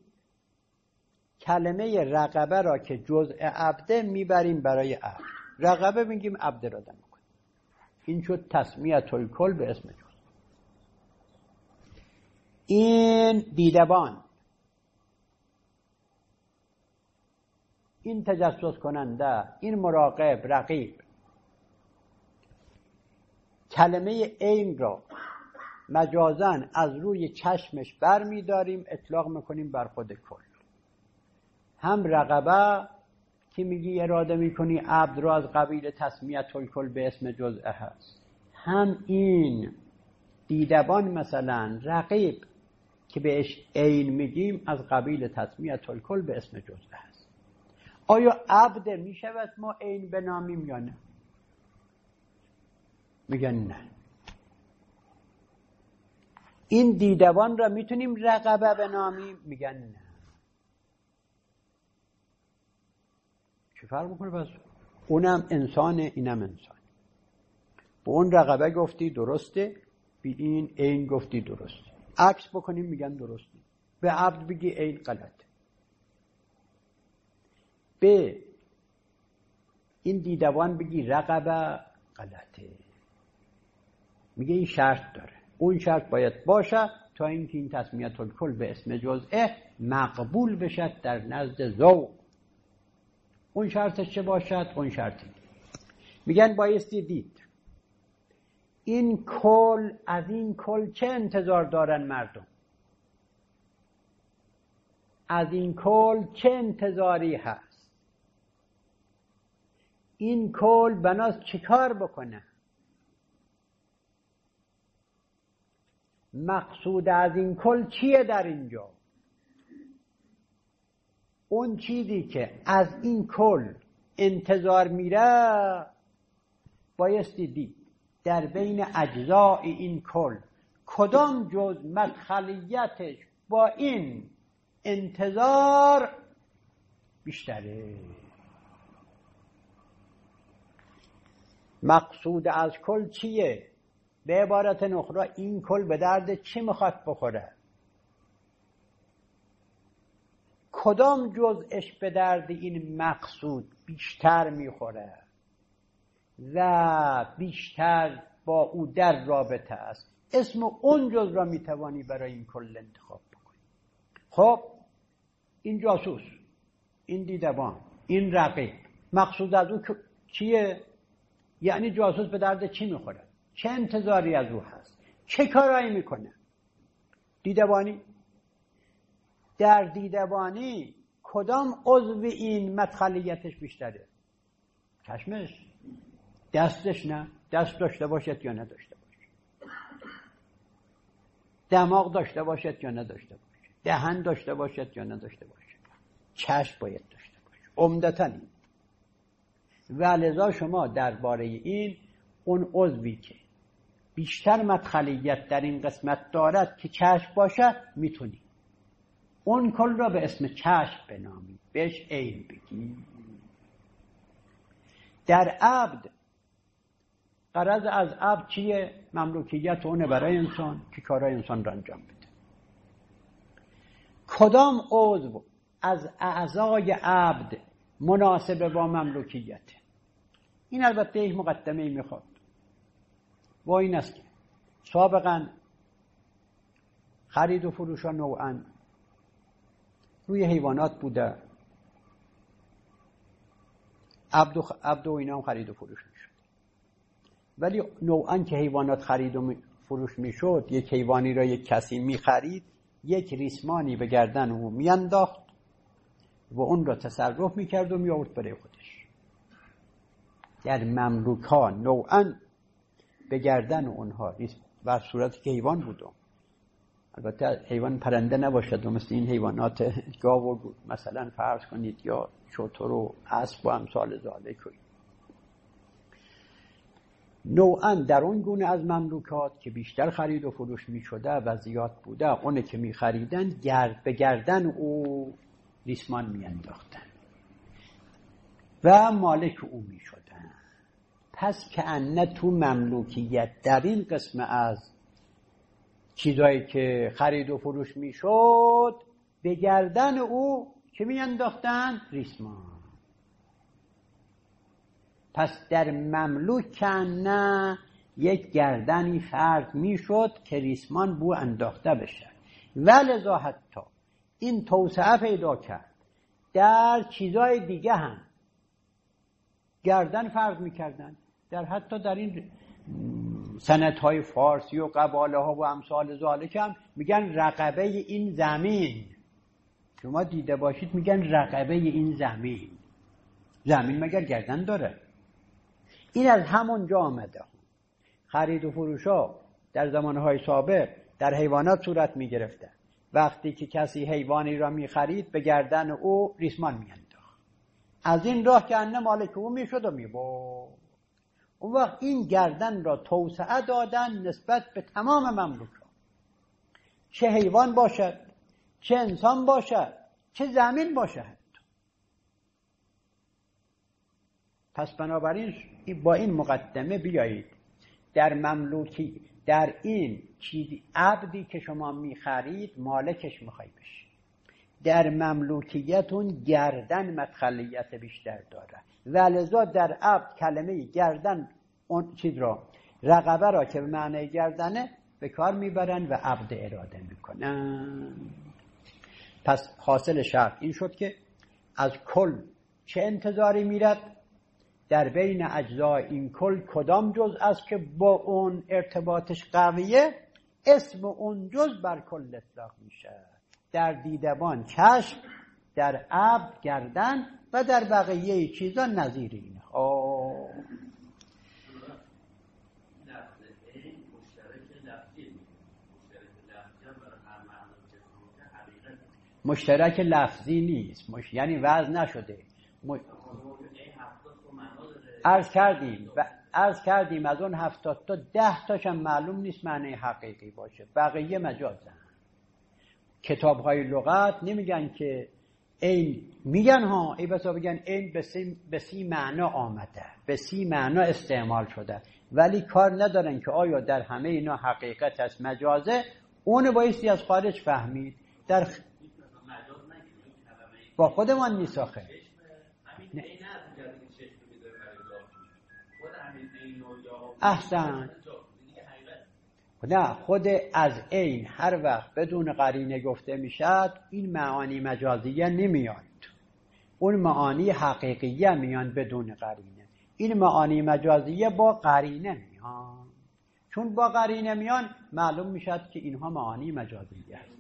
کلمه رقبه را که جزء عبده میبریم برای عبد. رقبه میگیم عبد را دم کنیم. این شد تسمیت الکل به اسم جزء. این دیدبان، این تجسس کننده، این مراقب، رقیب، کلمه عین را مجازاً از روی چشمش بر میداریم، اطلاق میکنیم بر خود کل. هم رقبه که میگی اراده میکنی عبد را از قبیل تسمیت الکل به اسم جزء هست، هم این دیدبان مثلا رقیب که بهش عین میگیم از قبیل تسمیت الکل به اسم جزء هست. آیا عبد میشود ما عین بنامیم یا نه؟ میگن نه. این دیدبان را میتونیم رقبه بنامیم؟ میگن نه. چه فرق میکنه پس؟ اونم انسانه اینم انسان. به اون رقبه گفتی درسته، بی این عین گفتی درسته. عکس بکنیم میگن درسته. به عبد بگی عین غلطه. به این دیدبان بگی رقبه غلطه. میگه این شرط داره، اون شرط باید باشه تا اینکه این تسمیت الکل به اسم جزء مقبول بشد در نزد ذوق. اون شرطش چه باشد؟ اون شرطی میگن بایستی دید این کل، از این کل چه انتظار دارن مردم؟ از این کل چه انتظاری هست؟ این کل بناست چه کار بکنه؟ مقصود از این کل چیه در اینجا؟ اون چیزی که از این کل انتظار میره بایستی دید در بین اجزای این کل کدام جز مدخلیتش با این انتظار بیشتره. مقصود از کل چیه؟ به عبارت اخرى این کل به درد چی میخواد بخوره؟ کدام جزءش به درد این مقصود بیشتر میخوره و بیشتر با او در رابطه است؟ اسم اون جزء را میتوانی برای این کل انتخاب بکنی. خب این جاسوس، این دیدبان، این رقیب، مقصود از او چیه؟ یعنی جاسوس به درد چی میخوره؟ چه انتظاری از او هست؟ چه کارایی میکنه؟ دیدبانی. در دیدبانی کدام عضو این مدخلیتش بیشتره؟ چشمش. دستش نه. دست داشته باشد یا نداشته باشد، دماغ داشته باشد یا نداشته باشد، دهن داشته باشد یا نداشته باشد، چشم باید داشته باشد. عمدتاً این. و لذا شما درباره این اون عضوی که بیشتر مدخلیت در این قسمت دارد که چشم باشد میتونی اون کل را به اسم چشم بنامی، بهش عین بگی. در عبد غرض از عبد چیه؟ مملوکیت اونه برای انسان که کارهای انسان را انجام بده. کدام عضو از اعضای عبد مناسب با مملوکیت؟ این البته یک مقدمه میخواد. و این است که سابقا خرید و فروش ها نوعاً روی حیوانات بوده. عبد و, عبد و اینا هم خرید و فروش میشد. ولی نوعاً که حیوانات خرید و فروش میشد، یک حیوانی را یک کسی میخرید، یک ریسمانی به گردن او میانداخت و اون را تصرف میکرد و میآورد برای خودش. در مملوک ها نوعاً به گردن اونها بر صورتی که حیوان بودم. البته حیوان پرنده نباشد و مثل این حیوانات گاو و مثلا فرض کنید یا شتر و اسب و امثال ذالک. نوعاً در اون گونه از مملوکات که بیشتر خرید و فروش می شده و زیاد بوده، اونه که می خریدن گرد به گردن او ریسمان می انداختن و مالک او می شدن. پس که انه تو مملوکیت در این قسم از چیزایی که خرید و فروش می شد به گردن او چه می انداختن؟ ریسمان. پس در مملوک که انه یک گردنی فرد می شد که ریسمان بو انداخته بشه. ولذا حتی این توسعه پیدا کرد در چیزای دیگه هم گردن فرد می کردن. در حتی در این سنت های فارسی و قباله ها و امثال ذالک هم میگن رقبه این زمین. شما دیده باشید میگن رقبه این زمین. زمین مگر گردن داره؟ این از همون جا آمده. خرید و فروش ها در زمانهای سابق در حیوانات صورت میگرفته. وقتی که کسی حیوانی را میخرید به گردن او ریسمان میانداخت. از این راه که انه مالک او میشد و میبرد. اون وقت این گردن را توسعه دادن نسبت به تمام مملوکات، چه حیوان باشد، چه انسان باشد، چه زمین باشد. پس بنابراین با این مقدمه بیایید در مملوکی، در این چیزی عبدی که شما میخرید مالکش میخوای بشی. در مملوکیتون گردن مدخلیت بیشتر داره و لذا در عبد کلمه گردن اون چیز را، رقبه را که به معنی گردنه به کار میبرن و عبد اراده میکنن. پس حاصل شرط این شد که از کل چه انتظاری میرد؟ در بین اجزای این کل کدام جز است که با اون ارتباطش قویه، اسم اون جز بر کل اطلاق میشه. در دیدبان چشم، در عبد گردن و در بقیه چیزا نظیر اینه. آه مشترک لفظی نیست، مش... یعنی وضع نشده. م... عرض کردیم و عرض کردیم از اون هفتاد تا ده تاشم معلوم نیست معنی حقیقی باشه، بقیه مجازن. کتاب های لغت نمیگن که این، میگن ها ای بسا بگن این به سی, به سی معنا آمده، به سی معنا استعمال شده، ولی کار ندارن که آیا در همه اینا حقیقت از مجازه. اون بایستی از خارج فهمید. در خ... با خودمان نیساخه نه. احسن. نه، خود از عین هر وقت بدون قرینه گفته میشد این معانی مجازیه نمیاد. اون معانی حقیقیه میان بدون قرینه. این معانی مجازیه با قرینه میان. چون با قرینه میان معلوم میشد که اینها معانی مجازیه است.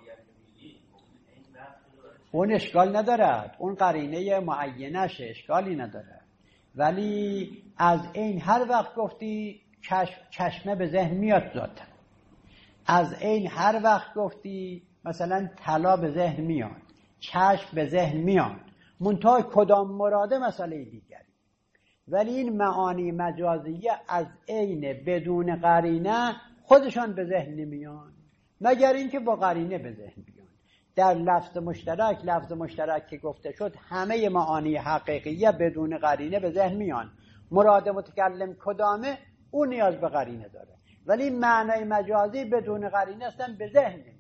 اون اشکال ندارد، اون قرینه معینش اشکالی ندارد. ولی از این هر وقت گفتی چشم، چشمه به ذهن میاد ذاتا. از این هر وقت گفتی مثلا طلا به ذهن میاد، چشم به ذهن میاد، منتها کدام مراده مسئله دیگری. ولی این معانی مجازیه از عین بدون قرینه خودشان به ذهن نمیان، مگر اینکه با قرینه به ذهن بیان. در لفظ مشترک، لفظ مشترک که گفته شد همه معانی حقیقیه بدون قرینه به ذهن میان. مراد متکلم کدامه اون نیاز به قرینه داره، ولی معنای مجازی بدون قرینه اصلا به ذهن نمیان.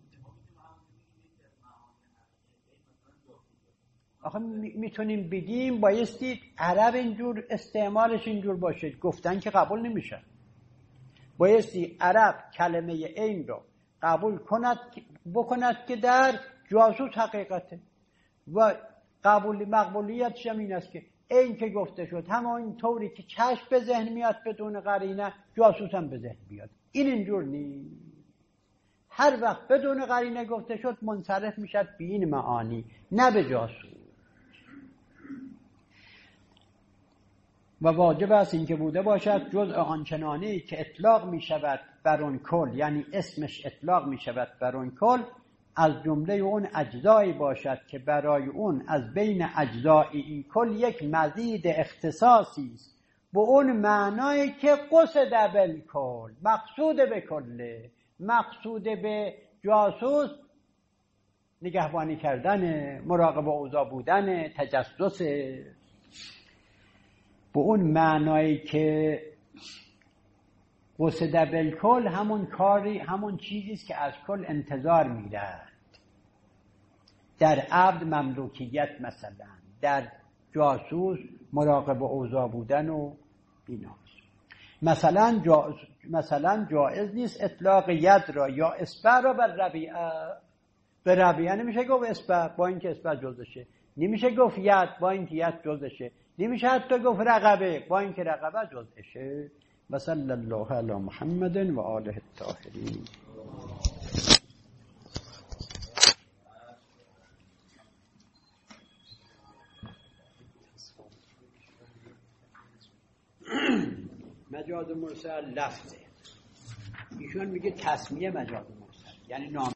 آخه میتونیم بگیم بایستی عرب اینجور استعمالش اینجور باشه، گفتن که قبول نمیشه. بایستی عرب کلمه این رو قبول کند بکند که در جاسوس حقیقته و قبول مقبولیتش هم این است که این که گفته شد همون طوری که چشم به ذهن میاد بدون قرینه جاسوس هم به ذهن بیاد. این اینجور نیست. هر وقت بدون قرینه گفته شد منصرف میشد به این معانی، نه به جاسوس. و واجب است این که بوده باشد جزء آنچنانی که اطلاق می شود بر اون کل، یعنی اسمش اطلاق می شود بر اون کل، از جمله اون اجزایی باشد که برای اون از بین اجزای این کل یک مزید اختصاصی است به اون معنایی که قصد بالکل، مقصود به کله، مقصود به جاسوس نگهبانی کردن، مراقب اوضاع بودن، تجسس. به اون معنایی که قصد بالکل همون کاری، همون چیزی است که از کل انتظار می‌رد. در عبد مملوکیت مثلا، در جاسوس مراقب اوضاع بودن و ایناست. مثلا جا... مثلا جایز نیست اطلاق ید را یا اصبع را بر ربیعه. به ربیعه نمیشه گفت اصبع با اینکه اصبع جزشه، نمیشه گفت ید با اینکه ید جزشه، نمیشه حتی گفت رقبه با اینکه رقبه جزشه. و صلی الله علی محمد و آله الطاهرین. مجاز مرسل لفظه. ایشون میگه تسمیه مجاز مرسل، یعنی نام